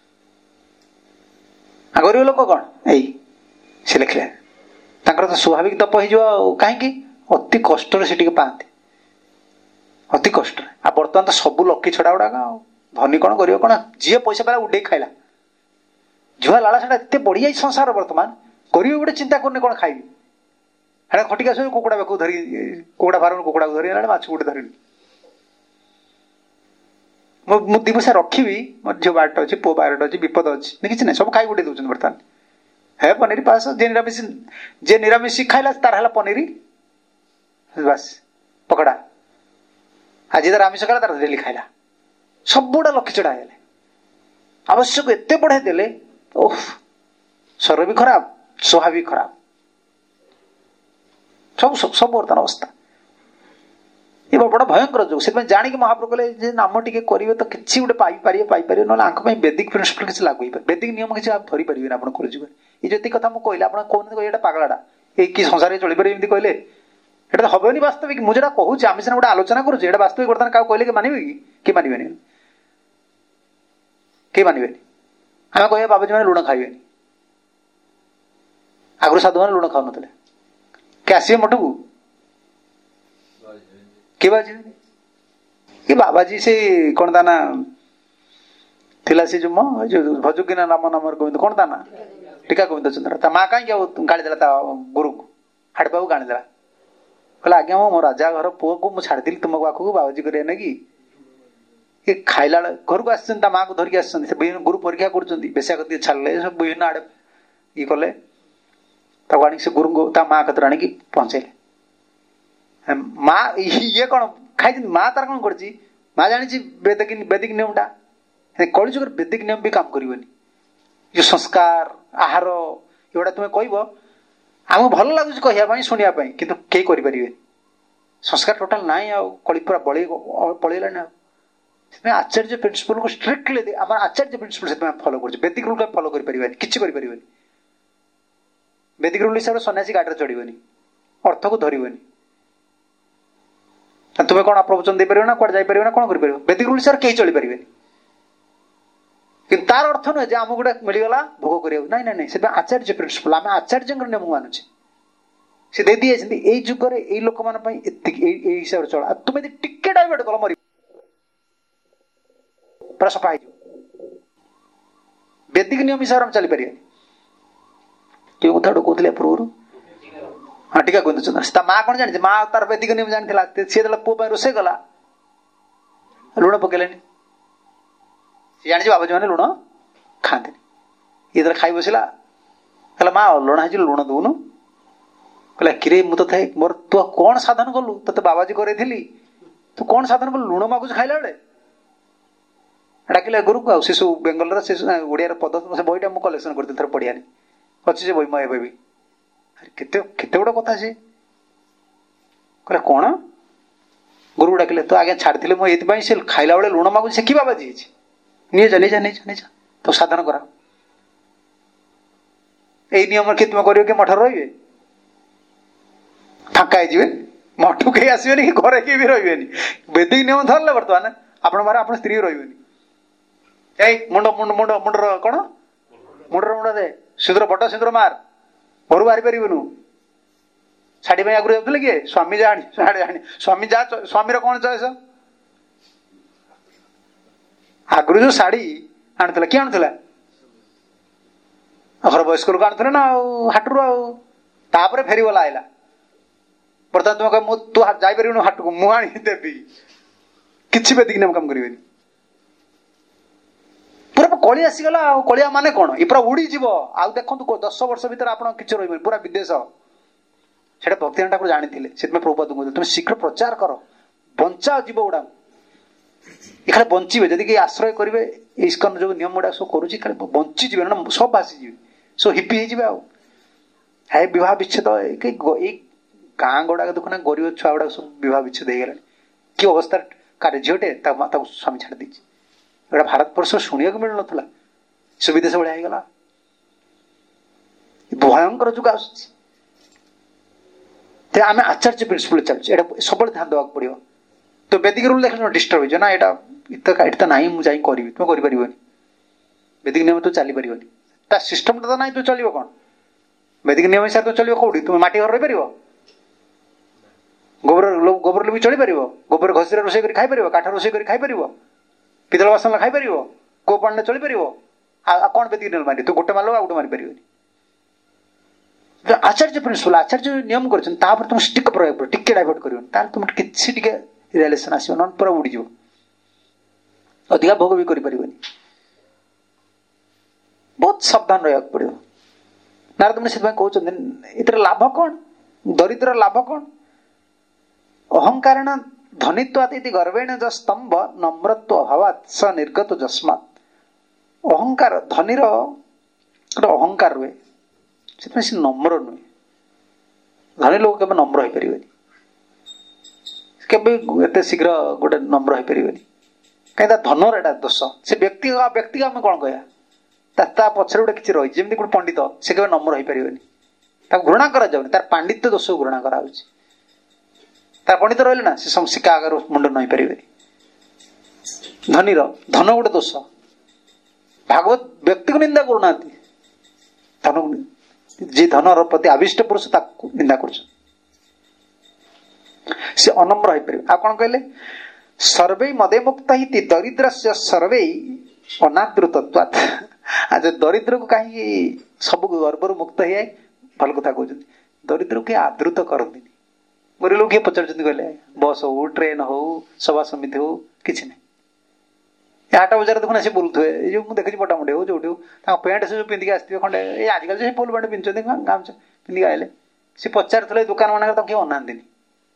आ गरीब लोक कौन यही से लिखले तो स्वाभाविक तप हो कहीं अति कष्ट से पाती अति कष्ट आ बर्तमान तो सब लकी छड़ा गुड़ाक धनी कौन कर कौन जी पैसा पाला उड़े खाइला जुआ लालसा एत बढ़ी जाए संसार बर्तमान करिए गोटे चिंता करने कौन खाइबी है खटिक आस कुकुड़ा बेक धरी कुकुड़ा फार्म कुकुड़ा को धरी माछ गोटे धरनी मु दी पैसा रखी मोर झील बारटा अच्छी पु बारटा अच्छी विपद अच्छी किसी ना सब खाई गोटे दूसरे बर्तमान है पनीर पास जे निरामिष जे निरामिष खाइला तार है पनीर बस पकड़ा आज तार आमिष खाला तार डेली खाइला सब गुड़ा लक्ष्य चढ़ा आवश्यक एत बढ़े देले ओह शरीर भी खराब स्वभाव भी खराब सब सब सब बर्तमान अवस्था ये बड़ा भयंकर जो से जानिक महाप्रभु कहले नाम टी करेंगे तो किसी गोटे पाइपर पाइपर ना आंख बेदिक प्रिंसिपल किसी लागू बेदिक नियम किसी धरी पारे आप खोज ये जी कथा मुझे कहले आप कहते पागलाटा ये कि संसार चल पारे एमती कहले ये हम वास्तविक मुझे कहूँ आम सीना गोटे आलोचना करुचे वास्तविक बर्तमान क्या कहले कि मानवे कि मानवे कई मानवे आम कह बाबाजी मैंने लुण खाइबे आगु साधु मैंने लुण खाऊ ना क्या आसवे मठू के बाजी कि बाबाजी से कौन ता ना थिला से जो मो जो भजुकिना नाम नाम गोविंद कौन ता ना टीका गोविंद चंद्र ता माँ कहीं गाड़ी देला गुरु को हाड़ पाऊ गाड़ी देला कहला आज्ञा मो राजा घर पुओ को मुझे छाड़ी तुम पाखक बाबाजी करे ना कि ये खाइला घर को आस माँ को धरिक आस गुरु परीक्षा कर छाड़े सब विभिन्न आड़े ये कले आनी से गुरु माँ कतर आनी पहुंचेले माँ ये कौन खाई माँ तार कौन कर माँ जानी वेदिक वेदिक नियमटा कलिजुग वेदिक नियम भी काम करनी जो संस्कार आहार एगुड़ा तुम्हें कह आम भल लगुच कहवाई शुणापी कि कई करें संस्कार टोटाल ना कली पूरा बड़े पलैला आचार्य प्रिंसिपल को स्ट्रिक्टली आम आचार्य प्रिंसिपल से फॉलो कर वेदिक रूल फॉलो कर किसी कर वेदिक रूल हिसाब से सन्यासी गाड़ी चढ़नी अर्थ को धरबनी तुम्हें कौन प्रवचन दे पार ना कौन जापर ना कौन कर वेदिक रूल हिसाब से कहीं चली पारे कि तार अर्थ नुहे जे आम गोटे मिलगला भोग कर ना ना से आचार्य प्रिंसिपल आम आचार्य नियम मानुचे से दे दी जाए जुगर ये लोक मान हिसाब से चल तुम्हें टिके डाइवर्ट कल मर पूरा सफा हो वेदिक नियम हिसाब से चली पारे कि कथा कहते पूर्व हाँ टीका गोविंद चंद्र माँ कौन जानी माँ तार वेदिक नियम जानी सी पुओ रोसे गला लुण पकेले सी जानी बाबाजी मैंने लुण खाते ये खाई बसला कहला माँ लुण है लुण दौनु कहला कि मुझे थे मोर तु कौन साधन कलु तो बाबाजी करे तू कौन साधन कलु लुण मागुच खाइला बेले डाकिले गुरु को से सब बेंगल ओडिया पद से बहीटा मुझे कलेक्शन करती थर पढ़िया अच्छी से बही मैं एवं केते केते गुड़ा कथा से कहले कौन गुरु डाकिले तो आगे छाड़ी मुझे से खाइला बेले लुण मागुच से कि बाबाजी नहीं जा नहीं जा नहीं जा नहीं जा तो साधन करा यही नियम कि तुम कर मठ रे फांका हो मठू कहीं आसबे कि घरे किए भी रे वेदिक नियम धरले बर्तमान आपण बारे आप स्त्री रे ଏଇ ମୁଣ୍ଡ ମୁଣ୍ଡ ମୁଣ୍ଡ ମୁଣ୍ଡର କଣ ମୁଣ୍ଡର ମୁଣ୍ଡ ଦେ ସିନ୍ଦୁର ବଟ ସିନ୍ଦୁର ମାର ଘରୁ ବାହାରି ପାରିବୁନୁ। ଶାଢୀ ପାଇଁ ଆଗରୁ ଯାଉଥିଲେ କିଏ ସ୍ୱାମୀ ଯା ଆଣି ଆଣି ସ୍ୱାମୀ ଯା ସ୍ୱାମୀର କଣ ଚଏସ ଆଗରୁ ଯୋଉ ଶାଢୀ ଆଣୁଥିଲା କିଏ ଆଣୁଥିଲା ଘର ବୟସ୍କ ଲୋକ ଆଣୁଥିଲେ ନା ଆଉ ହାଟରୁ ଆଉ ତାପରେ ଫେରିଗଲା ଆଇଲା ବର୍ତ୍ତମାନ ତୁମେ ମୁଁ ତୁ ଯାଇପାରିବୁନି ହାଟକୁ ମୁଁ ଆଣି ଦେବି କିଛି ବେଦିକି ନେମ କାମ କରିବେନି ପୁରା କଳି ଆସିଗଲା ଆଉ କଳିଆ ମାନେ କଣ ଏ ପୁରା ଉଡିଯିବ ଆଉ ଦେଖନ୍ତୁ ଦଶ ବର୍ଷ ଭିତରେ ଆପଣ କିଛି ରହିବେନି ପୁରା ବିଦେଶ ସେଇଟା ଭକ୍ତିନାଥ ଠାକୁର ଜାଣିଥିଲେ ସେଥିପାଇଁ ପ୍ରଭୁପାଦ କହୁଥିଲେ ତମେ ଶୀଘ୍ର ପ୍ରଚାର କର ବଞ୍ଚାଅ ଜୀବ ଗୁଡାକ ଏখানে ବଞ୍ଚିବେ ଯଦି କେହି ଆଶ୍ରୟ କରିବେ ଇସ୍କନ ଯୋଉ ନିୟମ ଗୁଡାକ ସବୁ କରୁଛି ଖାଲି ବଞ୍ଚିଯିବେ ନା ସବୁ ଭାସିଯିବେ ସବୁ ହିପି ହେଇଯିବେ ଆଉ ହେ ବିବାହ ବିଚ୍ଛେଦ ଏଇ ଗାଁ ଗୁଡାକ ଦେଖୁନା ଗରିବ ଛୁଆ ଗୁଡାକ ସବୁ ବିବାହ ବିଚ୍ଛେଦ ହେଇଗଲାଣି କି ଅବସ୍ଥାରେ କାରେ ଝିଅଟେ ତାକୁ ତାକୁ ସ୍ୱାମୀ ଛାଡି ଦେଇଛି ଏଇଟା ଭାରତ ବର୍ଷ ଶୁଣିବାକୁ ମିଳୁନଥିଲା ସୁବିଦେଶ ଭଳିଆ ହେଇଗଲା ଭୟଙ୍କର ଯୁଗ ଆସୁଛି ତେଣୁ ଆମେ ଆଚାର୍ଯ୍ୟ ପ୍ରିନ୍ସିପଲ ଚାଲୁଛୁ ଏଇଟା ସବୁବେଳେ ଧ୍ୟାନ ଦେବାକୁ ପଡିବ ତ ବେଦିକ ରୁଲ ଦେଖିଲେ ଡିଷ୍ଟର୍ବ ହେଇଯିବ ନା ଏଇଟା ଏଇଟା ତ ନାହିଁ ମୁଁ ଯାଇ କରିବି ତୁମେ କରିପାରିବନି ବେଦିକ ନିୟମ ତୁ ଚାଲିପାରିବନି ତା ସିଷ୍ଟମଟା ତ ନାହିଁ ତୁ ଚଳିବ କଣ ବେଦିକ ନିୟମ ହିସାବରେ ତୁ ଚଳିବ କୋଉଠି ତୁମେ ମାଟି ଘର ରହିପାରିବ ଗୋବର ଗୋବର ବି ଚଳିପାରିବ ଗୋବର ଘଷିରେ ରୋଷେଇ କରି ଖାଇପାରିବ କାଠ ରୋଷେଇ କରି ଖାଇପାରିବ ପିତଳ ବାସନ ଖାଇପାରିବ କୋଉ ପାଣିରେ ଚଳିପାରିବ ଆଉ କଣ ବେଦିକ ନିୟମ ମାରି ତୁ ଗୋଟେ ମାରିବ ଆଉ ଗୋଟେ ମାରିପାରିବନି ଆଚାର୍ଯ୍ୟ ପ୍ରିନ୍ସିପଲ ଆଚାର୍ଯ୍ୟ ନିୟମ କରିଛନ୍ତି ତାପରେ ତୁମେ ଷ୍ଟିକ ପ୍ରୟୋଗ କର ଟିକେ ଡାଇଭର୍ଟ କରିବନି ତାହେଲେ ତୁମେ କିଛି ଟିକେ ରିଆଲାଇଜେସନ ଆସିବ ନହେଲେ ପୁରା ଉଡିଯିବ ଅଧିକା ଭୋଗ ବି କରିପାରିବନି ବହୁତ ସାବଧାନ ରହିବାକୁ ପଡିବ ନାରଦ ମୁନି ସେଥିପାଇଁ କହୁଛନ୍ତି ଏଥିରେ ଲାଭ କଣ ଦରିଦ୍ର ଲାଭ କଣ ଅହଙ୍କାରଣ ଧନିତ୍ୱାତ ଇତି ଗର୍ବେଣ ଯ ସ୍ତମ୍ଭ ନମ୍ରତ୍ୱ ଅଭାବାତ୍ ସ ନିର୍ଗତ ଯସ୍ମାତ୍ ଅହଙ୍କାର ଧନୀର ଗୋଟେ ଅହଙ୍କାର ରୁହେ ସେଥିପାଇଁ ସେ ନମ୍ର ନୁହେଁ ଧନୀ ଲୋକ କେବେ ନମ୍ର ହେଇପାରିବେନି କେବେ ଏତେ ଶୀଘ୍ର ଗୋଟେ ନମ୍ର ହେଇପାରିବେନି କାହିଁକି ତା ଧନର ଏଟା ଦୋଷ ସେ ବ୍ୟକ୍ତି ବ୍ୟକ୍ତିକୁ ଆମେ କଣ କହିବା ତା ତା ପଛରେ ଗୋଟେ କିଛି ରହିଛି ଯେମିତି ଗୋଟେ ପଣ୍ଡିତ ସେ କେବେ ନମ୍ର ହେଇପାରିବନି ତାକୁ ଘୃଣା କରାଯାଉନି ତାର ପାଣ୍ଡିତ୍ୟ ଦୋଷକୁ ଘୃଣା କରାଯାଉଛି ତାର ପଣ୍ଡିତ ରହିଲେ ନା ସେ ଶିକା ଆଗରୁ ମୁଣ୍ଡ ନଇ ପାରିବେନି ଧନୀର ଧନ ଗୋଟେ ଦୋଷ ଭାଗବତ ବ୍ୟକ୍ତିକୁ ନିନ୍ଦା କରୁନାହାନ୍ତି ଧନକୁ ଯିଏ ଧନର ପ୍ରତି ଆବିଷ୍ଟ ପୁରୁଷ ତାକୁ ନିନ୍ଦା କରୁଛନ୍ତି ସେ ଅନମ୍ର ହେଇପାରିବେ ଆଉ କଣ କହିଲେ ସର୍ବେ ମଦେ ମୁକ୍ତ ହିଁ ଦରିଦ୍ରସ୍ୟ ସର୍ବେ ଅନାଦୃତତ୍ୱାତ୍ ଆଚ୍ଛା ଦରିଦ୍ରକୁ କାହିଁକି ସବୁ ଗର୍ବରୁ ମୁକ୍ତ ହେଇଯାଏ ଭଲ କଥା କହୁଛନ୍ତି ଦରିଦ୍ରକୁ କିଏ ଆଦୃତ କରନ୍ତିନି ଗରିବ ଲୋକ କିଏ ପଚାରୁଛନ୍ତି କହିଲେ ବସ୍ ହଉ ଟ୍ରେନ ହଉ ସଭା ସମିତି ହଉ କିଛି ନାହିଁ ହାଟ ବଜାର ଦେଖୁନା ସେ ବୁଲୁଥିବେ ଏଇ ଯୋଉ ମୁଁ ଦେଖିଛି ମୋଟାମୋଟି ହଉ ଯୋଉଠି ହଉ ତାଙ୍କ ପ୍ୟାଣ୍ଟ ସେ ଯୋଉ ପିନ୍ଧିକି ଆସିଥିବେ ଖଣ୍ଡେ ଏଇ ଆଜିକାଲି ସେ ଫୁଲ ପ୍ୟାଣ୍ଟ ପିନ୍ଧୁଛନ୍ତି ଗାମୁଛା ପିନ୍ଧିକି ଆଇଲେ ସେ ପଚାରୁଥିଲେ ଦୋକାନ ମାନଙ୍କରେ ତାଙ୍କୁ କେହି ଅନାନ୍ତିନି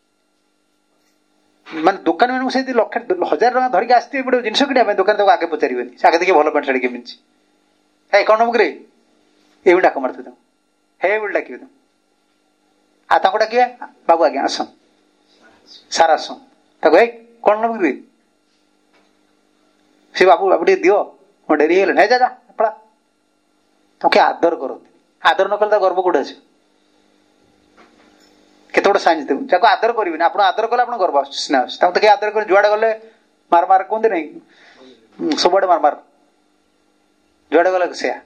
ମାନେ ଦୋକାନ ମାନଙ୍କୁ ସେ ଲକ୍ଷେ ହଜାର ଟଙ୍କା ଧରିକି ଆସିଥିବେ ଗୋଟେ ଜିନିଷ କିଣିବା ପାଇଁ ଦୋକାନ ତାକୁ ଆଗେ ପଚାରିବେନି ସେ ଆଗେ ଦେଖି ଭଲ ପ୍ୟାଣ୍ଟ ଶାଢୀ ପିନ୍ଧିଛି ହେ କଣ ନବୁ କିରେ ଏଇଭଳି ଡାକ ମାରୁଥିବେ ତାଙ୍କୁ ହେ ବୋଲି ଡାକିବେ ତାଙ୍କୁ ଆଉ ତାଙ୍କୁ ଡାକିବେ ବାବୁ ଆଜ୍ଞା ଆସ ସାର୍ ଆସ ତାକୁ ହେ କଣ ନବୁ କିରେ ସେ ବାବୁ ବାବୁ ଟିକେ ଦିଅ ମୋ ଡେରି ହେଇଗଲାଣି ହେ ଯା ଯା ପଳା ତାକୁ କିଏ ଆଦର କରନ୍ତି ଆଦର ନ କଲେ ତା ଗର୍ବ କୋଉଠି ଆସିବ କେତେ ଗୋଟେ ସାଇନ୍ସ ଦେବୁ ଯାକୁ ଆଦର କରିବେନି ଆପଣ ଆଦର କଲେ ଆପଣ ଗର୍ବ ଆସୁଛି ସ୍ନେହ ଆସୁଛି ତାଙ୍କୁ ତ କିଏ ଆଦର କରି ଯୁଆଡେ ଗଲେ ମାର ମାର କୁହନ୍ତି ନାଇଁ ସବୁଆଡେ ମାର ମାର ଯୁଆଡେ ଗଲେ ସେୟା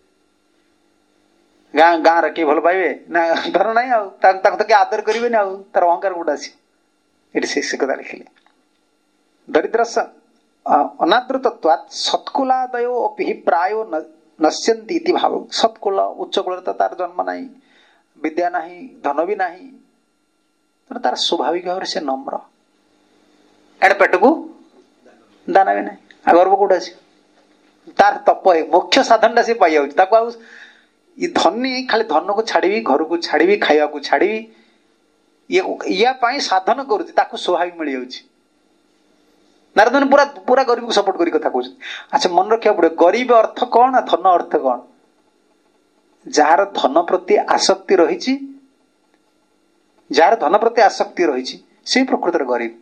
ଗାଁ ଗାଁରେ କିଏ ଭଲ ପାଇବେ ନା ଧର ନାହିଁ ଆଉ ତାଙ୍କୁ ତ କିଏ ଆଦର କରିବେନି ଆଉ ତାର ଅହଙ୍କାର କୋଉଟା ଆସିବ ଏଠି ସେ କଥା ଲେଖିଲେ ଦରିଦ୍ର ଅନାଦୃତତ୍ୱାତ୍ ସତ୍କୁଲାଦୟ ଅପି ପ୍ରାୟ ନଶ୍ୟନ୍ତି ଇତି ଭାବ ସତ୍କୁଳ ଉଚ୍ଚ କୂଳରେ ତ ତାର ଜନ୍ମ ନାହିଁ ବିଦ୍ୟା ନାହିଁ ଧନ ବି ନାହିଁ ତାର ସ୍ୱାଭାବିକ ଭାବରେ ସେ ନମ୍ର ଏଣେ ପେଟକୁ ଦାନା ବି ନାହିଁ ଆଉ ଗର୍ବ କୋଉଠି ଆସିବ ତାର ତପ ମୁଖ୍ୟ ସାଧନଟା ସେ ପାଇଯାଉଛି ତାକୁ ଆଉ ଇ ଧନୀ ଖାଲି ଧନକୁ ଛାଡିବି ଘରକୁ ଛାଡିବି ଖାଇବାକୁ ଛାଡିବି ଇଏ ୟା ପାଇଁ ସାଧନ କରୁଛି ତାକୁ ସ୍ୱାଭାବିକ ମିଳିଯାଉଛି ନାରଦ ପୁରା ପୁରା ଗରିବକୁ ସପୋର୍ଟ କରି କଥା କହୁଛନ୍ତି ଆଚ୍ଛା ମନେ ରଖିବାକୁ ପଡିବ ଗରିବ ଅର୍ଥ କଣ ଧନ ଅର୍ଥ କଣ ଯାହାର ଧନ ପ୍ରତି ଆସକ୍ତି ରହିଛି ଯାହାର ଧନ ପ୍ରତି ଆସକ୍ତି ରହିଛି ସେଇ ପ୍ରକୃତରେ ଗରିବ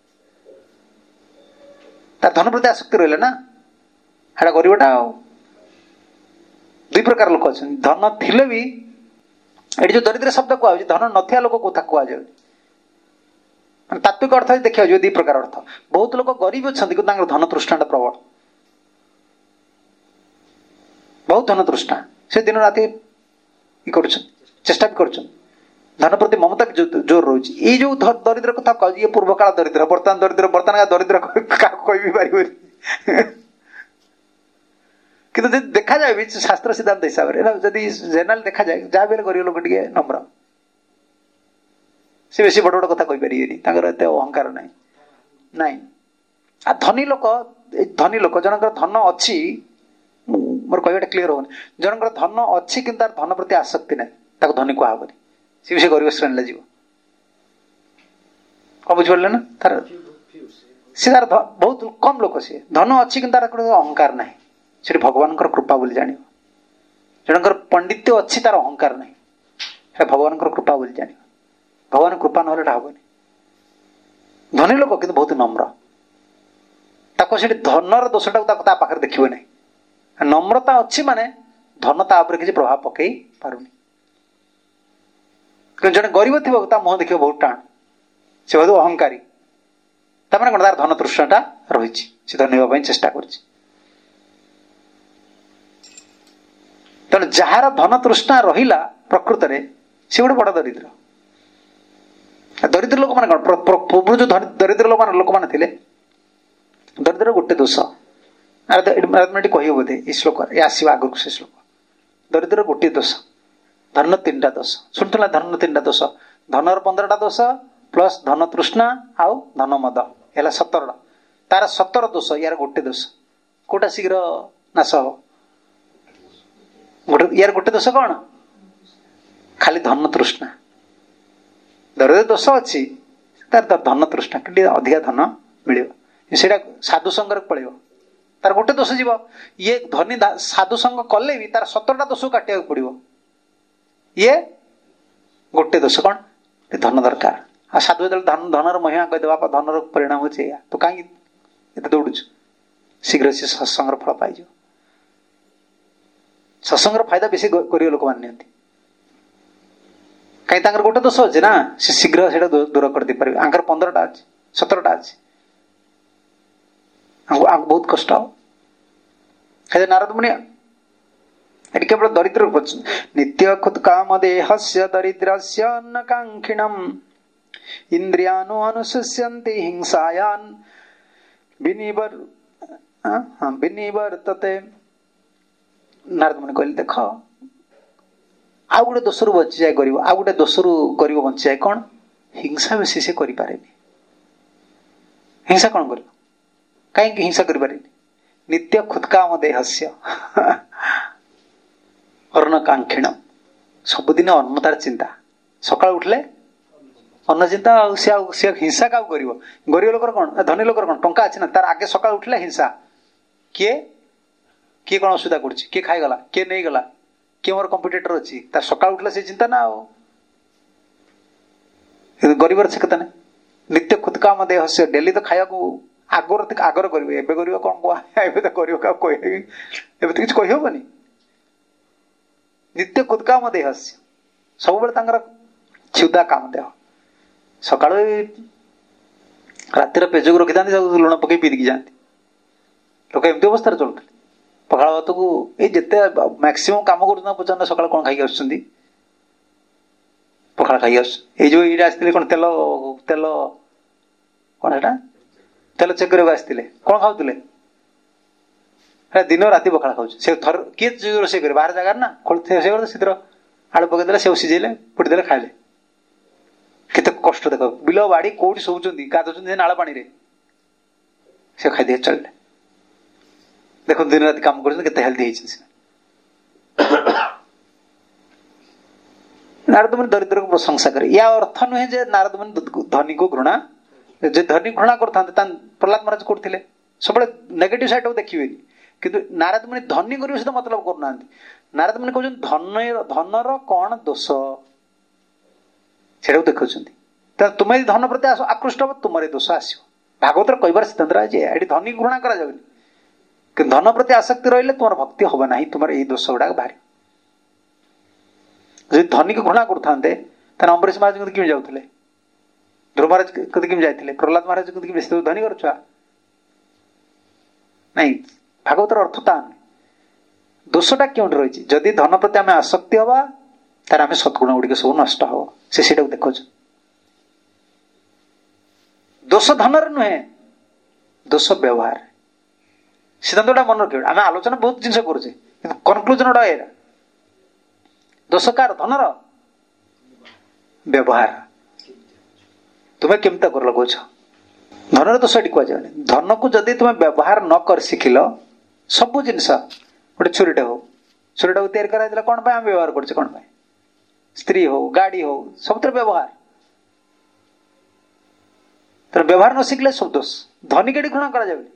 ତାର ଧନ ପ୍ରତି ଆସକ୍ତି ରହିଲେ ନା ହେଟା ଗରିବଟା ଆଉ ଦୁଇ ପ୍ରକାର ଲୋକ ଅଛନ୍ତି ଧନ ଥିଲେ ବି ଏଠି ଯୋଉ ଦରିଦ୍ର ଶବ୍ଦ କୁହାଯାଉଛି ଧନ ନଥିବା ଲୋକ କଥା କୁହାଯାଉଛି ମାନେ ତାତ୍ଵିକ ଅର୍ଥ ଦେଖିବାକୁ ଯିବ ଦି ପ୍ରକାର ଅର୍ଥ ବହୁତ ଲୋକ ଗରିବ ଅଛନ୍ତି କିନ୍ତୁ ତାଙ୍କର ଧନ ତୃଷ୍ଣାଟା ପ୍ରବଳ बहुत धन तृष्णा से दिन राति कर चेष्टा भी कर धन प्रति ममता भी जोर रोचे ये जो दरिद्र कथा कह ये पूर्व काल दरिद्र बर्तमान दरिद्र बर्तमान दरिद्र कह पार कि देखा जाए भी शास्त्र सिद्धांत हिसाब से जदि जेनराल देखा जाए जहाँ भी गरीब लोक टे नम्र से बेसी बड़ बड़ कथा कही पारे एत अहंकार ना ना आ धनी लोक धनी लोक जनकर धन अच्छी मोर कहटा क्लीयर हो जनकर धन अच्छी कि तार धन प्रति आसक्ति ना धनी कहबनी सी भी गरीब श्रेणी जीव कौन बुझिपारे ना तार सी तार बहुत कम लोक सी धन अच्छी कि तार अहंकार ना से भगवान कृपा बोली जान जनकर पंडित्य अच्छी तार अहंकार ना भगवान कृपा बोली जान भगवान कृपा ना हेनी धनी लोक कि बहुत नम्र से धनर दोषटा पाखे देखिए ना नम्रता अच्छी माने धन तापर किसी प्रभाव पकई पारुनी जन गरीब थी मुह देखिए बहुत टाण से बहुत अहंकारी तार तार धन तृष्णाटा रही से धनी होगा चेष्टा कर तेणु जार धन तृष्णा रहा प्रकृत में से गोटे बड़ दरिद्र दरिद्र लोक मैंने कौन पूर्व जो दरिद्र लोक लोक मैंने थे दरिद्र गोटे दोष कह बोधे ये श्लोक आसो आगुक से श्लोक दरिद्र गोटे दोष धन तीन टा दोष शुणुला धन तीन टा दोष धनर पंद्रह दोष प्लस धन तृष्णा आउ धन मद है सतर तार सतर दोष यार गोटे दोष कोटा शीघ्र नाश हम गोटे यार गोटे दोष कौन खाली धन तृष्णा दरिद्र दोष अच्छी तार धन तृष्णा कि अधिका धन मिल से साधु संग पड़े तार गोटे दोष जीव ये धनी साधु संग कले भी तार सतरटा दोष काटा पड़ो ये गोटे दोष कौन धन दरकार आ साधु जो धन धनर महिमा कहदे बापा धनर परिणाम हो तो कहीं दौड़ु शीघ्र से सत्संग फल पाई सत्संग फायदा बेसी गरीब लोक मान कहीं गोटे दोष अच्छे ना से शीघ्र से दूर कर दे पारे आंकर पंद्रहटा अच्छे सतरटा अच्छे आंको बहुत कष्ट हे नारद मुनि ये केवल दरिद्र नित्य खुद काम देहस्य दरिद्रस्य अन्न कांक्षिणम इंद्रियानु अनुसुष्यन्ति हिंसायान विनिवर विनिवर्तते नारद मुनि कहले देख आउ गोटे दोषरु बची जाए गरीब आउ गोटे दोषरु गरीब बंची जाए कौन हिंसा बेसी से करि पारेनी हिंसा कौन कर कहीं हिंसा करें नित्य खुद काम देहस्य अन्न कांक्षिण सबुदिन अन्न तार चिंता सका उठले अन्न चिंता सी हिंसा क्या कर गरीब लोकर कौन धनी लोकर कौन टंका अच्छी ना तार आगे सका उठले हिंसा किए किए कौन असुविधा कर किए खाईगला किए नहीं गला किए मोर कंपिटिटर अच्छी तार सका उठले से चिंता ना गरीब से कता नित्य खुद काम देहस्य डेली तो खाया आगर आगर करेंगे एवं कर कौन कह कर किसी कहीहबनी नित्य खुद काम देहस्य सब बेले क्षुदा काम देह सका रातिर पेजक रखी था लुण पकई पीदिकी जाती लोक एमती अवस्था चलते पखाड़ भात को ये जिते मैक्सीम कम कर पचार सका कौन खाई आस पखाड़ खाई आस जो ये आसते कौन तेल तेल कौन है तेल चेक करने आसते कौन खाऊले दिन राति पखाड़ खाऊ से थर किए रोषे करे बाहर जगार ना से शीघ्र आलू पकईदे से सीझेले फुटीदे खाइले केते कष्ट देख बिल बाड़ी कौटी शोचुंदी गाधुंदी नाल पानी रे से खाई चलले देखो दिन राति काम कर हेल्दी नारद मुनि दरिद्र को प्रशंसा करे या अर्थ नुहे जे नारद मुनि धनी को घृणा जे धनी घृणा करते प्रहलाद महाराज करते सब नेगेटिव साइड देखिए किंतु नारद मुनि धनी कर सहित मतलब करना नारद मुनि कहते धन धनर कौन दोष से देखा तुम्हें धन प्रति आकृष्ट हम तुम दोष आस भागवत कहबार सिद्धांत ये धनी घृणा कर धन प्रति आसक्ति रही तुम भक्ति हम ना तुम ये दोष गुड़ाक बाहर जो धनी को घृणा करते अम्बरीश महाराज कमी जाते ध्रुव महाराज कद कमी जाते प्रहलाद महाराज कद बेस धनी कर नहीं भागवतर अर्थ ता दोषटा क्यों रही? जदि धन प्रति आम आसक्ति हवा तार आम सद्गुण गुड़िक सब नष्ट हम से सीटा देखो। दोष धनर नुहे, दोष व्यवहार। सिद्धांतटा मन रख। आम आलोचना बहुत जिन करुचे कनक्लूजन गोटा ये दोष कार धनर व्यवहार। तुम्हें केमता कर लगौछ धनर दोष एटी कह जाए। धन को जदि तुम्हें व्यवहार न कर शिखिल सबू जिनस गोटे छुरीटे हो छुरीटा को तैयारी कराइला कौन आम व्यवहार करछे कौन स्त्री हो गाड़ी हो सब व्यवहार तर व्यवहार न शिखले सब दोष। धनी के घृणा करा जाए।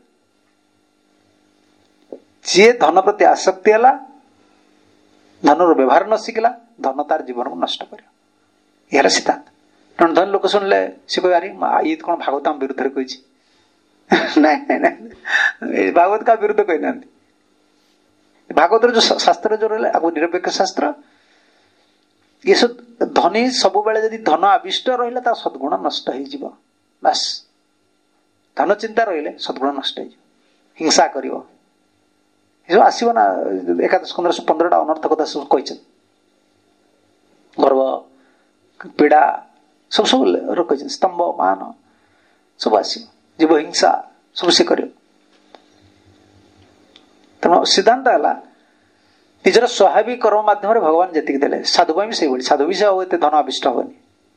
जी धन प्रति आसक्ति है धन व्यवहार न शिखला धन तार जीवन को नष्ट कर यार सिद्धांत। तेणु धन लोक शुणिले सी कह अरे ये कौन भागवत आम विरुद्ध कही ना भागवत का विरुद्ध कही ना। भागवत जो शास्त्र जो रहा आपको निरपेक्ष शास्त्र ये सब धनी सब बेले जदि धन आविष्ट रहा तार सद्गुण नष्ट हो बास। धन चिंता रही सद्गुण नष्ट हो हिंसा कर आसो ना एकादश पंद्रह पंद्रहटा अनर्थकता सब कही गर्व पीड़ा सब सब कही स्तंभ मान सब आस जीव हिंसा सब सी कर। तेणु सिद्धांत है निजर स्वाभाविक कर्म माध्यम भगवान जी देले साधु भी से साधु भी से धन आविष्ट हेनी।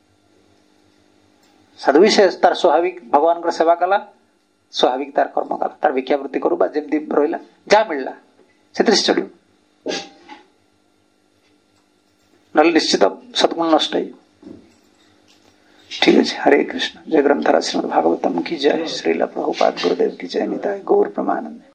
साधु भी से तार स्वाभाविक भगवान को सेवा कला स्वाभाविक तार कर्म कला तार भिक्षावृत्ति करू जमी रहा जहाँ मिलला से चलो ना निश्चित सद्गुण नष्ट। ठीक है। हरे कृष्ण। जय ग्रंथरा श्रीमद् भागवतम की जय। श्रील प्रभुपाद गुरुदेव की जय। निताय गौर प्रमानंद।